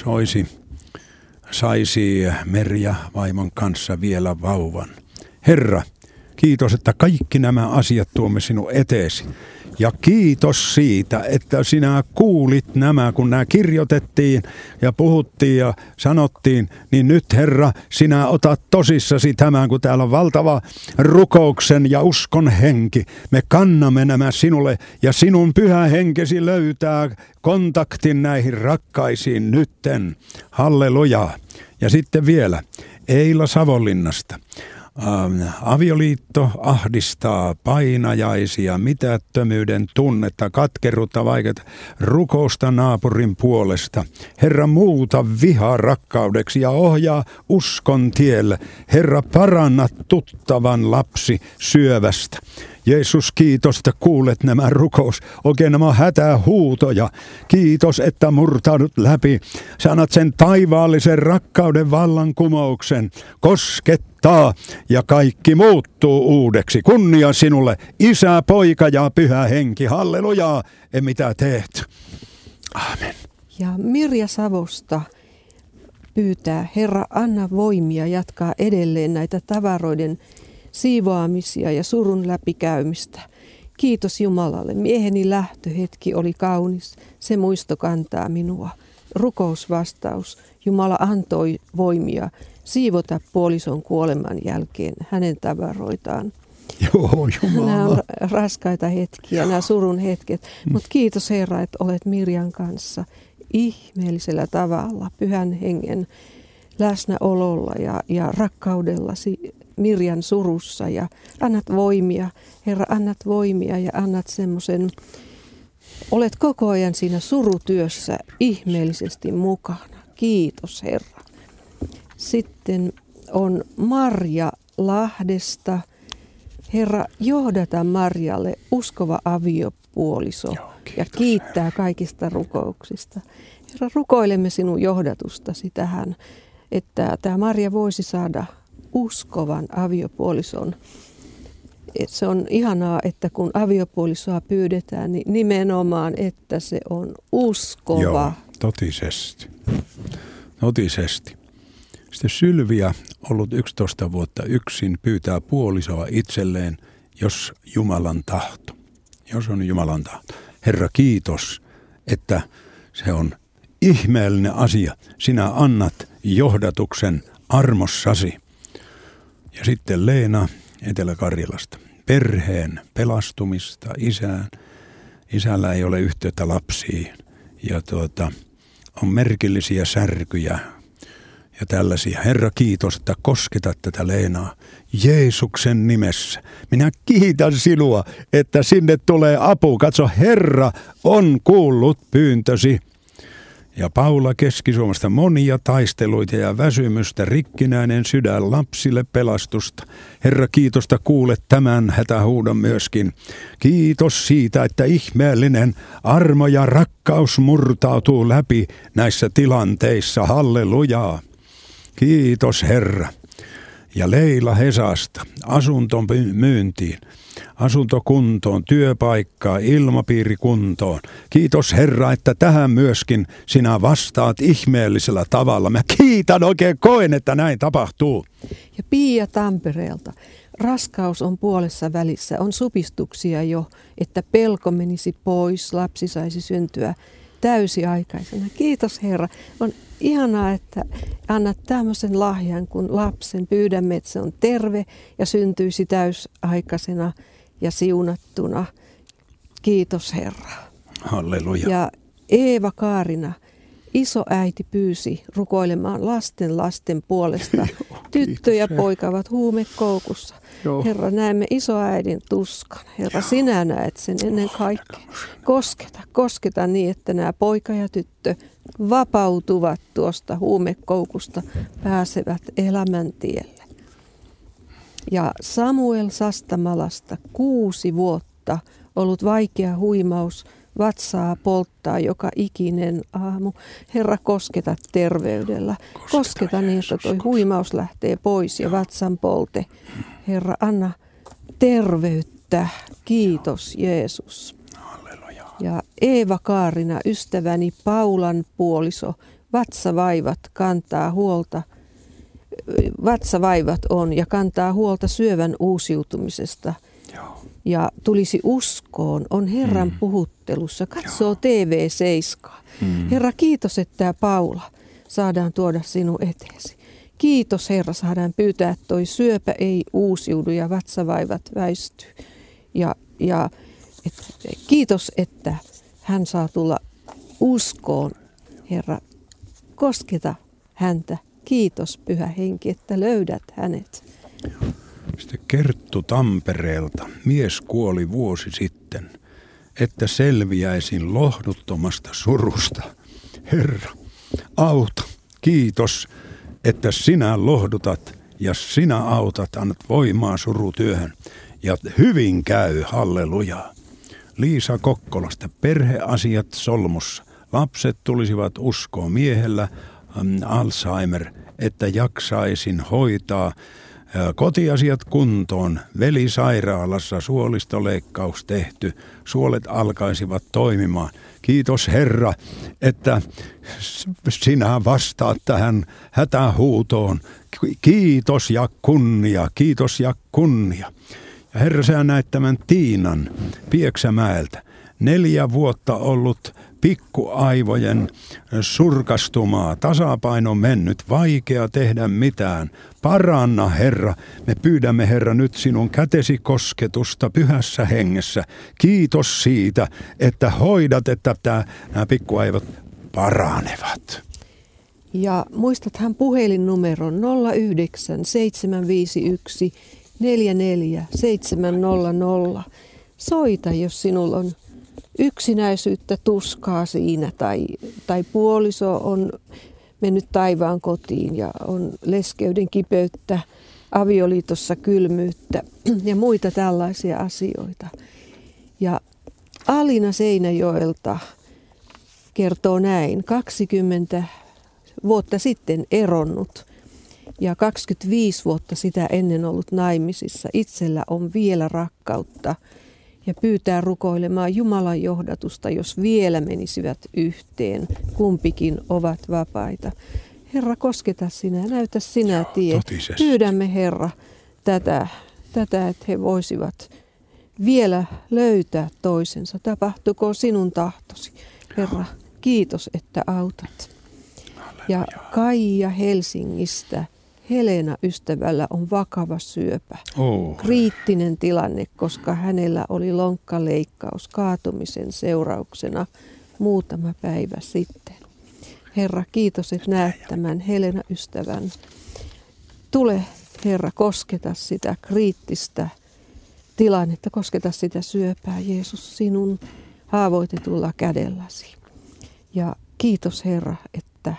saisi Merja vaimon kanssa vielä vauvan. Herra, kiitos, että kaikki nämä asiat tuomme sinun eteesi. Ja kiitos siitä, että sinä kuulit nämä, kun nämä kirjoitettiin ja puhuttiin ja sanottiin, niin nyt Herra, sinä otat tosissasi tämän, kun täällä on valtava rukouksen ja uskon henki. Me kannamme nämä sinulle ja sinun pyhä henkesi löytää kontaktin näihin rakkaisiin nytten. Halleluja. Ja sitten vielä Eila Savonlinnasta. Avioliitto ahdistaa, painajaisia, mitättömyyden tunnetta, katkeruutta, vaikeaa, rukousta naapurin puolesta. Herra, muuta vihaa rakkaudeksi ja ohjaa uskon tielle. Herra, paranna tuttavan lapsi syövästä. Jeesus, kiitos, että kuulet nämä rukous, oikein nämä hätähuutoja. Kiitos, että murtaudut läpi. Sä annat sen taivaallisen rakkauden vallankumouksen koskettaa ja kaikki muuttuu uudeksi. Kunnia sinulle, Isä, Poika ja Pyhä Henki. Hallelujaa, mitä teet. Aamen. Ja Mirja Savosta pyytää, Herra, anna voimia jatkaa edelleen näitä tavaroiden siivoamisia ja surun läpikäymistä. Kiitos Jumalalle. Mieheni lähtöhetki oli kaunis. Se muisto kantaa minua. Rukousvastaus. Jumala antoi voimia siivota puolison kuoleman jälkeen hänen tavaroitaan. Joo, Jumala. Nämä on raskaita hetkiä, nämä surun hetket. Mutta kiitos Herra, että olet Mirjan kanssa ihmeellisellä tavalla, Pyhän Hengen läsnäololla ja rakkaudellasi Mirjan surussa. Ja annat voimia, Herra, annat voimia ja annat semmoisen, olet koko ajan siinä surutyössä ihmeellisesti mukana. Kiitos Herra. Sitten on Marja Lahdesta. Herra, johdata Marjalle uskova aviopuoliso ja kiittää kaikista rukouksista. Herra, rukoilemme sinun johdatustasi tähän, että tämä Marja voisi saada uskovan aviopuolison. Se on ihanaa, että kun aviopuolisoa pyydetään, niin nimenomaan, että se on uskova. Joo, totisesti. Sitten Sylviä, ollut 11 vuotta yksin, pyytää puolisoa itselleen, jos Jumalan tahto. Jos on Jumalan tahto. Herra, kiitos, että se on ihmeellinen asia. Sinä annat johdatuksen armossasi. Ja sitten Leena Etelä-Karjalasta. Perheen pelastumista isään. Isällä ei ole yhteyttä lapsiin. Ja on merkillisiä särkyjä. Ja tällaisia. Herra, kiitos, että kosketat tätä Leenaa Jeesuksen nimessä. Minä kiitän sinua, että sinne tulee apu. Katso, Herra on kuullut pyyntösi. Ja Paula Keski-Suomesta, monia taisteluita ja väsymystä, rikkinäinen sydän, lapsille pelastusta. Herra, kiitos, että kuulet tämän hätähuudon myöskin. Kiitos siitä, että ihmeellinen armo ja rakkaus murtautuu läpi näissä tilanteissa. Hallelujaa. Kiitos Herra. Ja Leila Hesasta, asunton myyntiin, asuntokuntoon, työpaikkaa, ilmapiirikuntoon. Kiitos Herra, että tähän myöskin sinä vastaat ihmeellisellä tavalla. Mä kiitän oikein, koen, että näin tapahtuu. Ja Pia Tampereelta. Raskaus on puolessa välissä, on supistuksia jo, että pelko menisi pois, lapsi saisi syntyä täysiaikaisena. Kiitos Herra. On ihanaa, että annat tämmöisen lahjan kuin lapsen. Pyydämme, että se on terve ja syntyisi täysaikaisena ja siunattuna. Kiitos Herra. Halleluja. Ja Eeva Kaarina, isoäiti pyysi rukoilemaan lasten puolesta. Tyttö ja poika ovat huumekoukussa. Joo. Herra, näemme isoäidin tuskan. Herra, sinä näet sen ennen kaikkea. Kosketa niin, että nämä poika ja tyttö vapautuvat tuosta huumekoukusta, pääsevät elämäntielle. Ja Samuel Sastamalasta, 6 vuotta, ollut vaikea huimaus, vatsaa polttaa joka ikinen aamu. Herra, kosketa terveydellä. Kosketa niin, että toi huimaus lähtee pois ja vatsan polte. Herra, anna terveyttä. Kiitos Jeesus. Halleluja. Ja Eeva Kaarina, ystäväni Paulan puoliso, vatsavaivat kantaa huolta. Vatsavaivat on ja kantaa huolta syövän uusiutumisesta. Joo. Ja tulisi uskoon, on Herran puhuttelussa, katsoo TV7. Herra, kiitos, että tämä Paula saadaan tuoda sinun eteesi. Kiitos Herra, saadaan pyytää, että toi syöpä ei uusiudu ja vatsavaivat väistyy. Ja kiitos, että hän saa tulla uskoon. Herra, kosketa häntä. Kiitos Pyhä Henki, että löydät hänet. Sitten Kerttu Tampereelta. Mies kuoli vuosi sitten, että selviäisin lohduttomasta surusta. Herra, auta. Kiitos, että sinä lohdutat ja sinä autat, annat voimaa surutyöhön. Ja hyvin käy, halleluja. Liisa Kokkolasta, perheasiat solmussa. Lapset tulisivat uskoon, miehellä Alzheimer, että jaksaisin hoitaa kotiasiat kuntoon. Veli sairaalassa, suolistoleikkaus tehty, suolet alkaisivat toimimaan. Kiitos Herra, että sinä vastaat tähän hätähuutoon. Kiitos ja kunnia, kiitos ja kunnia. Ja Herra, sä näet tämän Tiinan Pieksämäeltä. 4 vuotta ollut pikkuaivojen surkastumaa, tasapaino mennyt, vaikea tehdä mitään. Paranna, Herra, me pyydämme, Herra, nyt sinun kätesi kosketusta pyhässä hengessä. Kiitos siitä, että hoidat, että nämä pikkuaivot paranevat. Ja muistathan puhelinnumeron 09 751 44 700. Soita, jos sinulla on yksinäisyyttä, tuskaa siinä tai puoliso on mennyt taivaan kotiin ja on leskeyden kipeyttä, avioliitossa kylmyyttä ja muita tällaisia asioita. Ja Alina Seinäjoelta kertoo näin, 20 vuotta sitten eronnut ja 25 vuotta sitä ennen ollut naimisissa. Itsellä on vielä rakkautta ja pyytää rukoilemaan Jumalan johdatusta, jos vielä menisivät yhteen. Kumpikin ovat vapaita. Herra, kosketa sinä, näytä sinä tie. Totisesti. Pyydämme, Herra, tätä, että he voisivat vielä löytää toisensa. Tapahtuko sinun tahtosi. Herra, kiitos, että autat. Ja Kaija Helsingistä. Helena ystävällä on vakava syöpä. Kriittinen tilanne, koska hänellä oli lonkkaleikkaus kaatumisen seurauksena muutama päivä sitten. Herra, kiitos, että näet tämän Helena ystävän. Tule, Herra, kosketa sitä kriittistä tilannetta, kosketa sitä syöpää, Jeesus, sinun haavoitetulla kädelläsi. Ja kiitos, Herra, että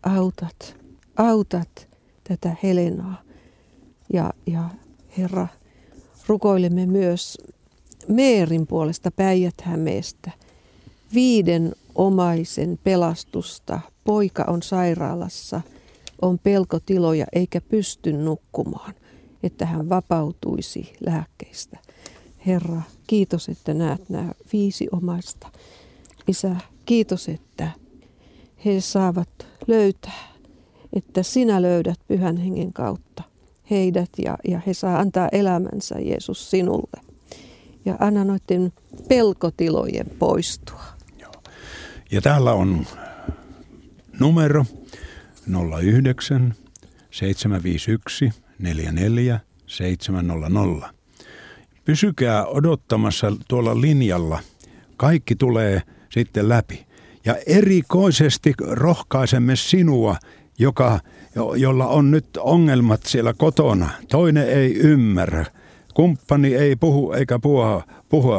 autat tätä Helenaa. Ja Herra, rukoilemme myös Meerin puolesta Päijät-Hämeestä 5 omaisen pelastusta. Poika on sairaalassa, on pelkotiloja eikä pysty nukkumaan, että hän vapautuisi lääkkeistä. Herra, kiitos, että näet nämä 5 omaista. Isä, kiitos, että he saavat löytää, että sinä löydät Pyhän Hengen kautta heidät ja he saa antaa elämänsä, Jeesus, sinulle. Ja anna noiden pelkotilojen poistua. Joo. Ja täällä on numero 09 751 44 700. Pysykää odottamassa tuolla linjalla. Kaikki tulee sitten läpi. Ja erikoisesti rohkaisemme sinua, jolla on nyt ongelmat siellä kotona. Toinen ei ymmärrä. Kumppani ei puhu eikä puhua.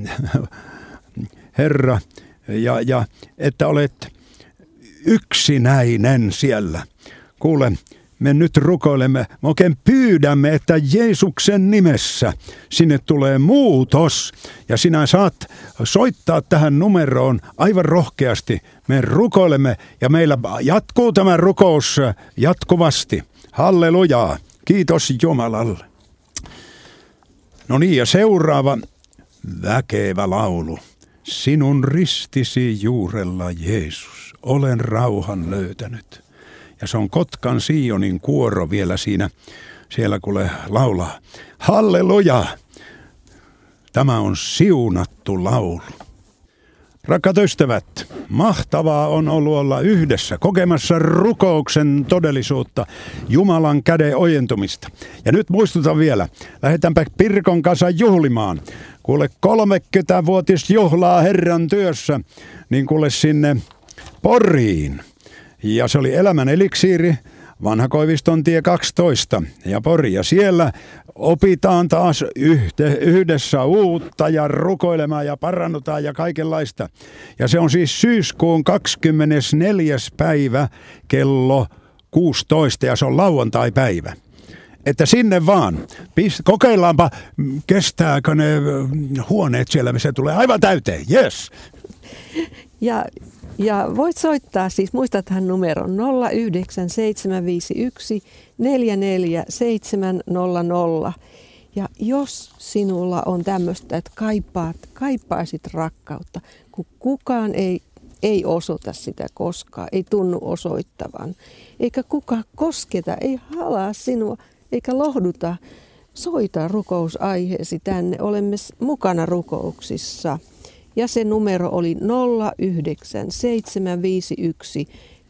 Herra, ja että olet yksinäinen siellä. Kuule, me nyt rukoilemme, me oikein pyydämme, että Jeesuksen nimessä sinne tulee muutos. Ja sinä saat soittaa tähän numeroon aivan rohkeasti. Me rukoilemme ja meillä jatkuu tämä rukous jatkuvasti. Hallelujaa. Kiitos Jumalalle. No niin, ja seuraava väkevä laulu. Sinun ristisi juurella, Jeesus, olen rauhan löytänyt. Ja se on Kotkan Sionin kuoro vielä siellä kuule laulaa. Halleluja! Tämä on siunattu laulu. Rakkaat ystävät, mahtavaa on ollut olla yhdessä kokemassa rukouksen todellisuutta, Jumalan käden ojentumista. Ja nyt muistutan vielä, lähdetäänpä Pirkon kanssa juhlimaan. Kuule 30-vuotisjuhlaa Herran työssä, niin kuule sinne Poriin. Ja se oli elämän eliksiiri, Vanhakoiviston tie 12 ja Pori. Ja siellä opitaan taas yhdessä uutta ja rukoilemaan ja parannutaan ja kaikenlaista. Ja se on siis syyskuun 24. päivä kello 16 ja se on lauantai-päivä. että sinne vaan. Kokeillaanpa, kestääkö ne huoneet siellä, missä tulee aivan täyteen. Yes. Ja voit soittaa, siis muistathan numeron 09751 44700. Ja jos sinulla on tämmöistä, että kaipaisit rakkautta, kun kukaan ei osoita sitä koskaan, ei tunnu osoittavan, eikä kukaan kosketa, ei halaa sinua, eikä lohduta, soita rukousaiheesi tänne, olemme mukana rukouksissa. Ja se numero oli 09751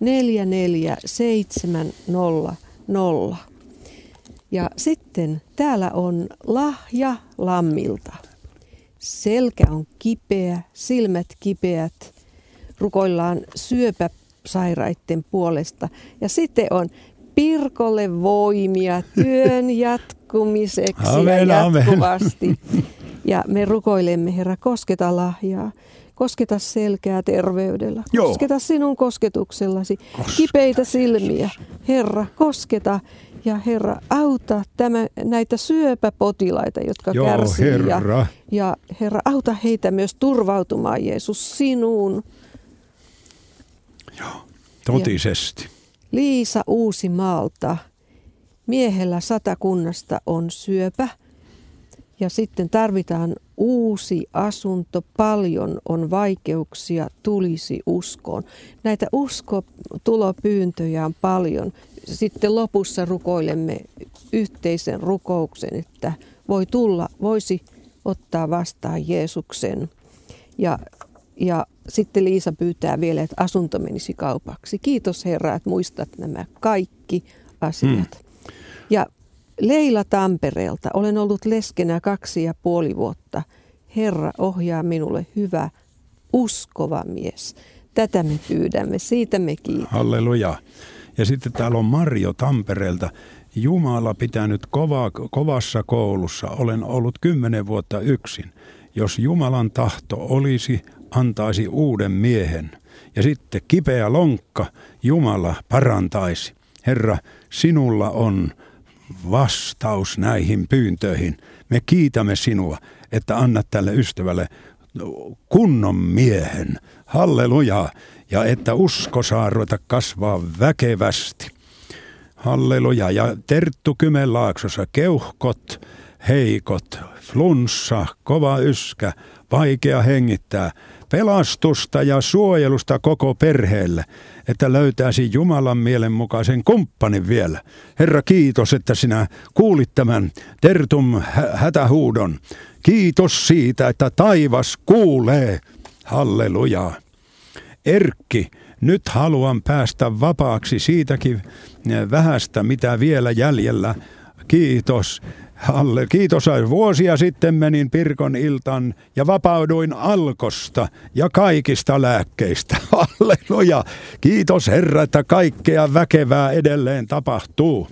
44700. Ja sitten täällä on lahja Lammilta. Selkä on kipeä, silmät kipeät, rukoillaan syöpäsairaiden puolesta. Ja sitten on Pirkolle voimia työn jatkumiseksi amen, ja jatkuvasti. Amen. Ja me rukoilemme, Herra, kosketa lahjaa, kosketa selkää terveydellä, kosketa sinun kosketuksellasi, kipeitä silmiä. Herra, kosketa ja Herra, auta näitä syöpäpotilaita, jotka kärsii. Herra. Ja Herra, auta heitä myös turvautumaan, Jeesus, sinuun. Joo, totisesti. Liisa Uusimaalta, miehellä Satakunnasta on syöpä. Ja sitten tarvitaan uusi asunto, paljon on vaikeuksia, tulisi uskoon. Näitä uskotulopyyntöjä on paljon. Sitten lopussa rukoilemme yhteisen rukouksen, että voisi ottaa vastaan Jeesuksen. Ja sitten Liisa pyytää vielä, että asunto menisi kaupaksi. Kiitos Herra, että muistat nämä kaikki asiat. Ja Leila Tampereelta. Olen ollut leskenä 2,5 vuotta. Herra, ohjaa minulle hyvä, uskova mies. Tätä me pyydämme, siitä me kiitämme. Halleluja. Ja sitten täällä on Marjo Tampereelta. Jumala pitänyt kovassa koulussa. Olen ollut 10 vuotta yksin. Jos Jumalan tahto olisi, antaisi uuden miehen. Ja sitten kipeä lonkka, Jumala parantaisi. Herra, sinulla on vastaus näihin pyyntöihin. Me kiitämme sinua, että annat tälle ystävälle kunnon miehen. Halleluja. Ja että usko saa ruveta kasvaa väkevästi. Halleluja. Ja Terttu Kymenlaaksossa keuhkot, heikot, flunssa, kova yskä, vaikea hengittää. Pelastusta ja suojelusta koko perheelle, että löytäisi Jumalan mielenmukaisen kumppanin vielä. Herra, kiitos, että sinä kuulit tämän Tertun hätähuudon. Kiitos siitä, että taivas kuulee. Halleluja. Erkki, nyt haluan päästä vapaaksi siitäkin vähästä, mitä vielä jäljellä. Kiitos. Kiitos. Vuosia sitten menin Pirkon iltaan ja vapauduin alkosta ja kaikista lääkkeistä. Halleluja. Kiitos Herra, että kaikkea väkevää edelleen tapahtuu.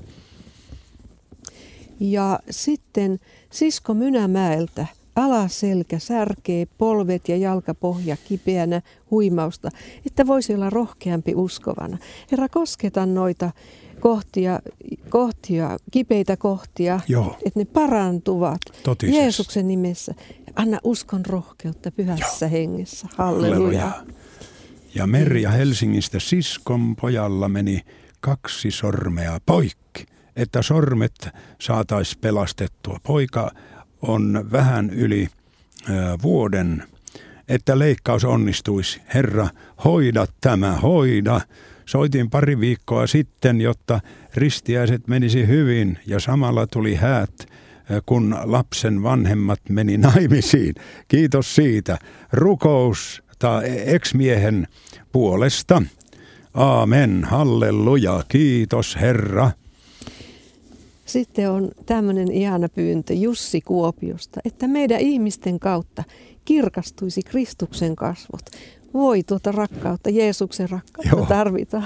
Ja sitten Sisko Mynämäeltä. Alaselkä särkee, polvet ja jalkapohja kipeänä huimausta, että voisi olla rohkeampi uskovana. Herra, kosketa noita kohtia, kipeitä kohtia, että ne parantuvat Jeesuksen nimessä. Anna uskon rohkeutta pyhässä hengessä. Halleluja. Ja Merja Helsingistä, siskon pojalla meni 2 sormea poikki, että sormet saataisiin pelastettua. Poika on vähän yli vuoden, että leikkaus onnistuisi. Herra, hoida tämä, hoida. Soitin pari viikkoa sitten, jotta ristiäiset menisi hyvin ja samalla tuli häät, kun lapsen vanhemmat meni naimisiin. Kiitos siitä. Rukous ex-miehen puolesta. Aamen, halleluja, kiitos Herra. Sitten on tämmöinen ihana pyyntö Jussi Kuopiosta, että meidän ihmisten kautta kirkastuisi Kristuksen kasvot. Voi tuota rakkautta, Jeesuksen rakkautta tarvitaan.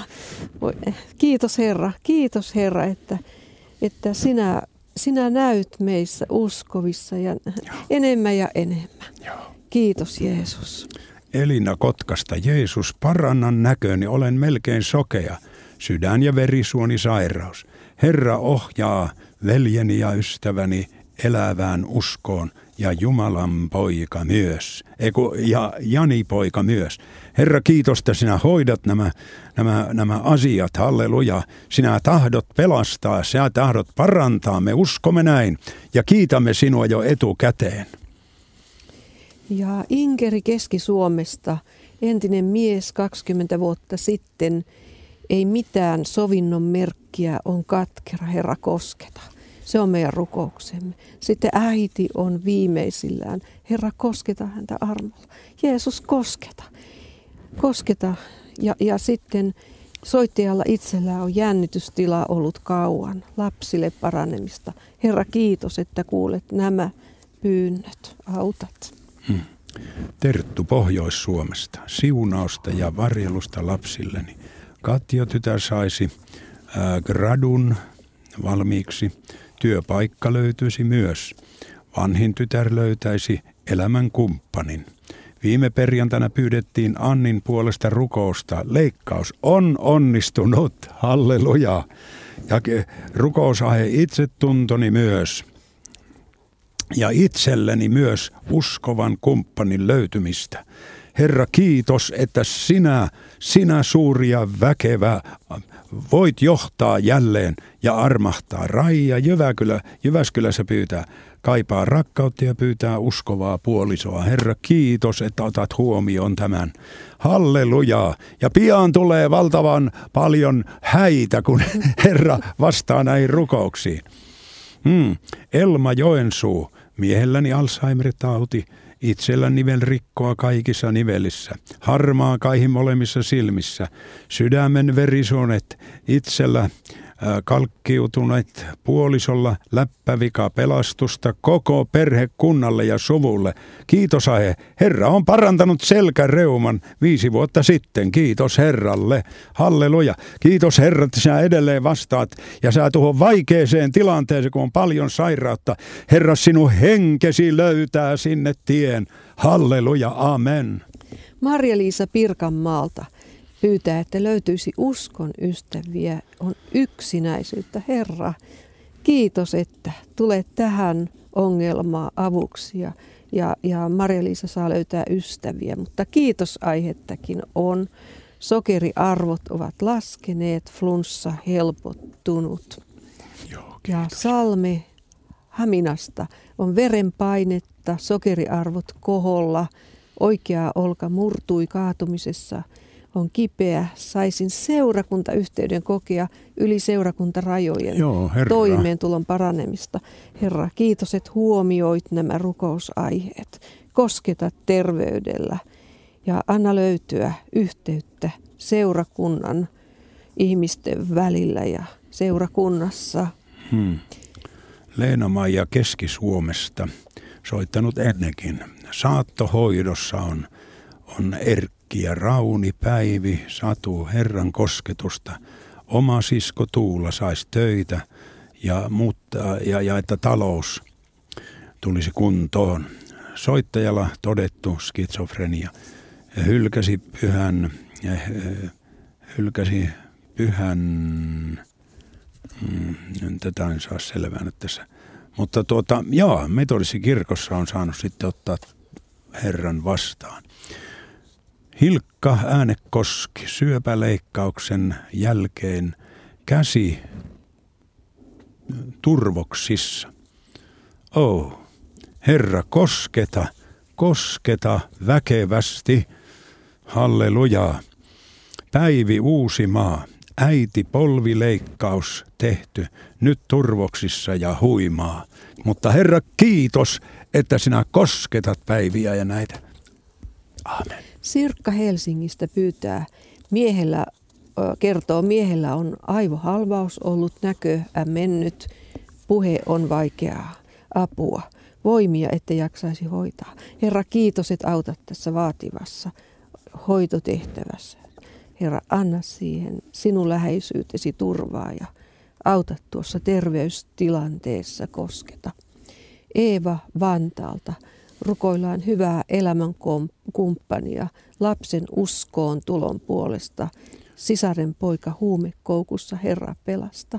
Kiitos Herra, että sinä näyt meissä uskovissa ja enemmän ja enemmän. Kiitos Jeesus. Elina Kotkasta, Jeesus, parannan näköni, olen melkein sokea, sydän- ja verisuonisairaus. Herra ohjaa veljeni ja ystäväni elävään uskoon ja Jumalan poika myös, ja Jani poika myös. Herra, kiitos, että sinä hoidat nämä asiat, halleluja. Sinä tahdot pelastaa, sinä tahdot parantaa, me uskomme näin ja kiitämme sinua jo etukäteen. Ja Inkeri Keski-Suomesta, entinen mies 20 vuotta sitten, ei mitään sovinnon merkkiä, on katkera, Herra kosketa. Se on meidän rukouksemme. Sitten äiti on viimeisillään. Herra, kosketa häntä armolla. Jeesus, kosketa. Kosketa. Ja sitten soittajalla itsellään on jännitystila ollut kauan. Lapsille paranemista. Herra, kiitos, että kuulet nämä pyynnöt. Autat. Terttu Pohjois-Suomesta. Siunausta ja varjelusta lapsilleni. Katja tytär saisi gradun valmiiksi. Työpaikka löytyisi myös. Vanhin tytär löytäisi elämän kumppanin. Viime perjantaina pyydettiin Annin puolesta rukousta. Leikkaus on onnistunut. Halleluja. Ja rukousaihe itsetuntoni myös. Ja itselleni myös uskovan kumppanin löytymistä. Herra, kiitos, että sinä suuri ja väkevä voit johtaa jälleen ja armahtaa. Raija Jyväskylässä kaipaa rakkautta ja pyytää uskovaa puolisoa. Herra, kiitos, että otat huomioon tämän. Halleluja. Ja pian tulee valtavan paljon häitä, kun Herra vastaa näihin rukouksiin. Elma Joensuu, miehelläni Alzheimer-tauti. Itsellä nivelrikkoa kaikissa nivelissä, harmaa kaihi molemmissa silmissä, sydämen verisuonet, itsellä kalkkiutuneet, puolisolla läppävika pelastusta koko perhekunnalle ja suvulle. Kiitos aihe. Herra on parantanut selkäreuman 5 vuotta sitten. Kiitos Herralle. Halleluja. Kiitos Herra, että sinä edelleen vastaat ja sä tuohon vaikeeseen tilanteeseen, kun on paljon sairautta. Herra, sinun henkesi löytää sinne tien. Halleluja. Amen. Marja-Liisa Pirkanmaalta pyytää, että löytyisi uskon ystäviä, on yksinäisyyttä. Herra, kiitos, että tulet tähän ongelmaan avuksi ja Marja-Liisa saa löytää ystäviä, mutta kiitosaihettakin on. Sokeriarvot ovat laskeneet, flunssa helpottunut. Ja Salme Haminasta on verenpainetta, sokeriarvot koholla, oikea olka murtui kaatumisessa. On kipeä, saisin seurakuntayhteyden kokea yli seurakuntarajojen toimeentulon paranemista. Herra, kiitos, että huomioit nämä rukousaiheet. Kosketa terveydellä ja anna löytyä yhteyttä seurakunnan ihmisten välillä ja seurakunnassa. Leena-Maija Keski-Suomesta, soittanut ennenkin. Saattohoidossa on Erkki ja Rauni, Päivi, Satu, Herran kosketusta. Oma sisko Tuula saisi töitä ja että talous tulisi kuntoon. Soittajalla todettu skitsofrenia. Hylkäsi pyhän, tätä en saa selvää nyt tässä. Mutta metodistikirkossa on saanut sitten ottaa Herran vastaan. Hilkka Äänekoski, syöpäleikkauksen jälkeen käsi turvoksissa. Herra, kosketa väkevästi. Hallelujaa. Päivi Uusimaa, äiti polvileikkaus tehty, nyt turvoksissa ja huimaa. Mutta Herra, kiitos, että sinä kosketat Päiviä ja näitä. Aamen. Sirkka Helsingistä kertoo, miehellä on aivohalvaus ollut, näkö mennyt, puhe on vaikeaa, apua, voimia, että jaksaisi hoitaa. Herra, kiitos, että autat tässä vaativassa hoitotehtävässä. Herra, anna siihen sinun läheisyytesi turvaa ja auta tuossa terveystilanteessa, kosketa. Eeva Vantaalta. Rukoillaan hyvää elämänkumppania lapsen uskoon tulon puolesta. Sisaren poika huumekoukussa, Herra pelasta.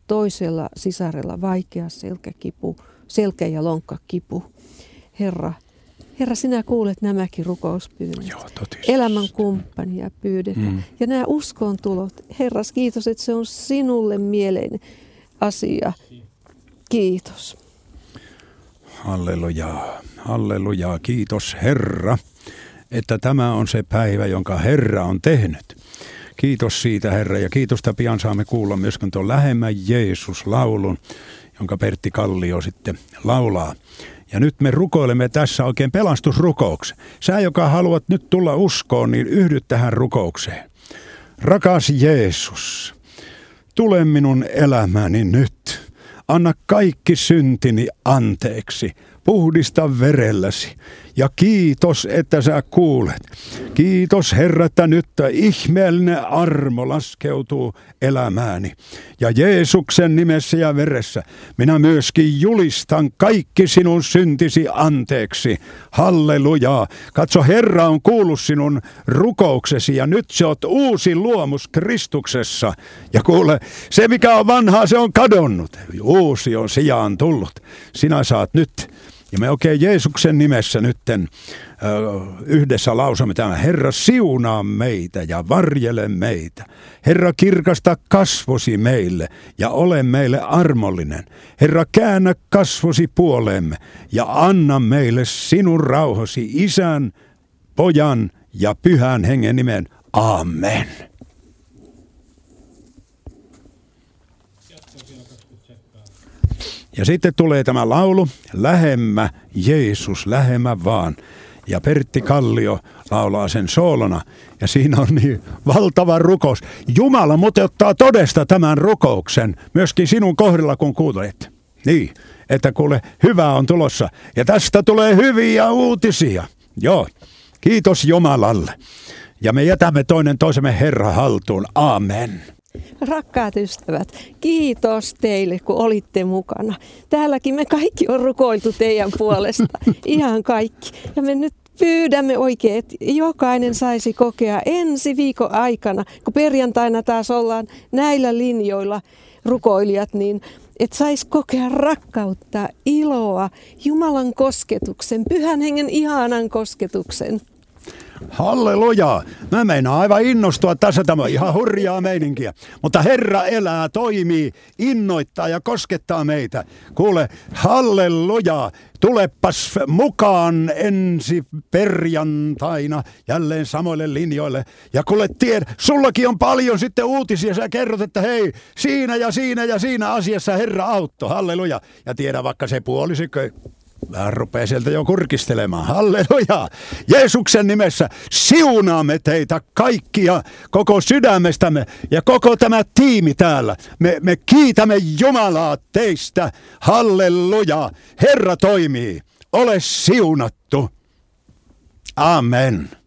toisella sisarella vaikea selkä- ja lonkkakipu. Herra, sinä kuulet nämäkin rukouspyynnöt. Joo, totisesti. Elämän kumppania pyydetään. Ja nämä uskon tulot, Herras, kiitos, että se on sinulle mieleinen asia. Kiitos. Hallelujaa, hallelujaa, kiitos Herra, että tämä on se päivä, jonka Herra on tehnyt. Kiitos siitä, Herra, ja kiitosta pian saamme kuulla myöskin tuon Lähemmän Jeesus-laulun, jonka Pertti Kallio sitten laulaa. Ja nyt me rukoilemme tässä oikein pelastusrukouksen. Sä, joka haluat nyt tulla uskoon, niin yhdy tähän rukoukseen. Rakas Jeesus, tule minun elämäni nyt. Anna kaikki syntini anteeksi. Puhdista verelläsi. Ja kiitos, että sä kuulet. Kiitos Herra, että nyt ihmeellinen armo laskeutuu elämääni. Ja Jeesuksen nimessä ja veressä minä myöskin julistan kaikki sinun syntisi anteeksi. Hallelujaa. Katso, Herra on kuullut sinun rukouksesi ja nyt sä oot uusi luomus Kristuksessa. Ja kuule, se mikä on vanhaa, se on kadonnut. Uusi on sijaan tullut. Sinä saat nyt. Ja me oikein Jeesuksen nimessä nytten yhdessä lausamme tämän. Herra, siunaa meitä ja varjele meitä. Herra, kirkasta kasvosi meille ja ole meille armollinen. Herra, käännä kasvosi puoleemme ja anna meille sinun rauhasi Isän, Pojan ja Pyhän Hengen nimen. Amen. Ja sitten tulee tämä laulu, Lähemmä Jeesus, lähemmä vaan. Ja Pertti Kallio laulaa sen soolona. Ja siinä on niin valtava rukous. Jumala muuten ottaa todesta tämän rukouksen myöskin sinun kohdalla, kun kuuntelet. Niin, että kuule, hyvä on tulossa. Ja tästä tulee hyviä uutisia. Joo, kiitos Jumalalle. Ja me jätämme toinen toisemme Herran haltuun. Amen. Rakkaat ystävät, kiitos teille, kun olitte mukana. Täälläkin me kaikki on rukoiltu teidän puolesta, ihan kaikki. Ja me nyt pyydämme oikein, että jokainen saisi kokea ensi viikon aikana, kun perjantaina taas ollaan näillä linjoilla rukoilijat, niin että saisi kokea rakkautta, iloa, Jumalan kosketuksen, Pyhän Hengen ihanan kosketuksen. Halleluja! Mä meinaan aivan innostua tässä, tämä on ihan hurjaa meininkiä. Mutta Herra elää, toimii, innoittaa ja koskettaa meitä. Kuule, halleluja! Tulepas mukaan ensi perjantaina jälleen samoille linjoille. Ja kuule, sullakin on paljon sitten uutisia. Sä kerrot, että hei, siinä ja siinä ja siinä asiassa Herra auttoi. Halleluja! Ja tiedä vaikka se puolisikö. Vähän rupeaa sieltä jo kurkistelemaan. Halleluja! Jeesuksen nimessä siunaamme teitä kaikkia koko sydämestämme ja koko tämä tiimi täällä. Me kiitämme Jumalaa teistä. Halleluja! Herra toimii. Ole siunattu. Amen.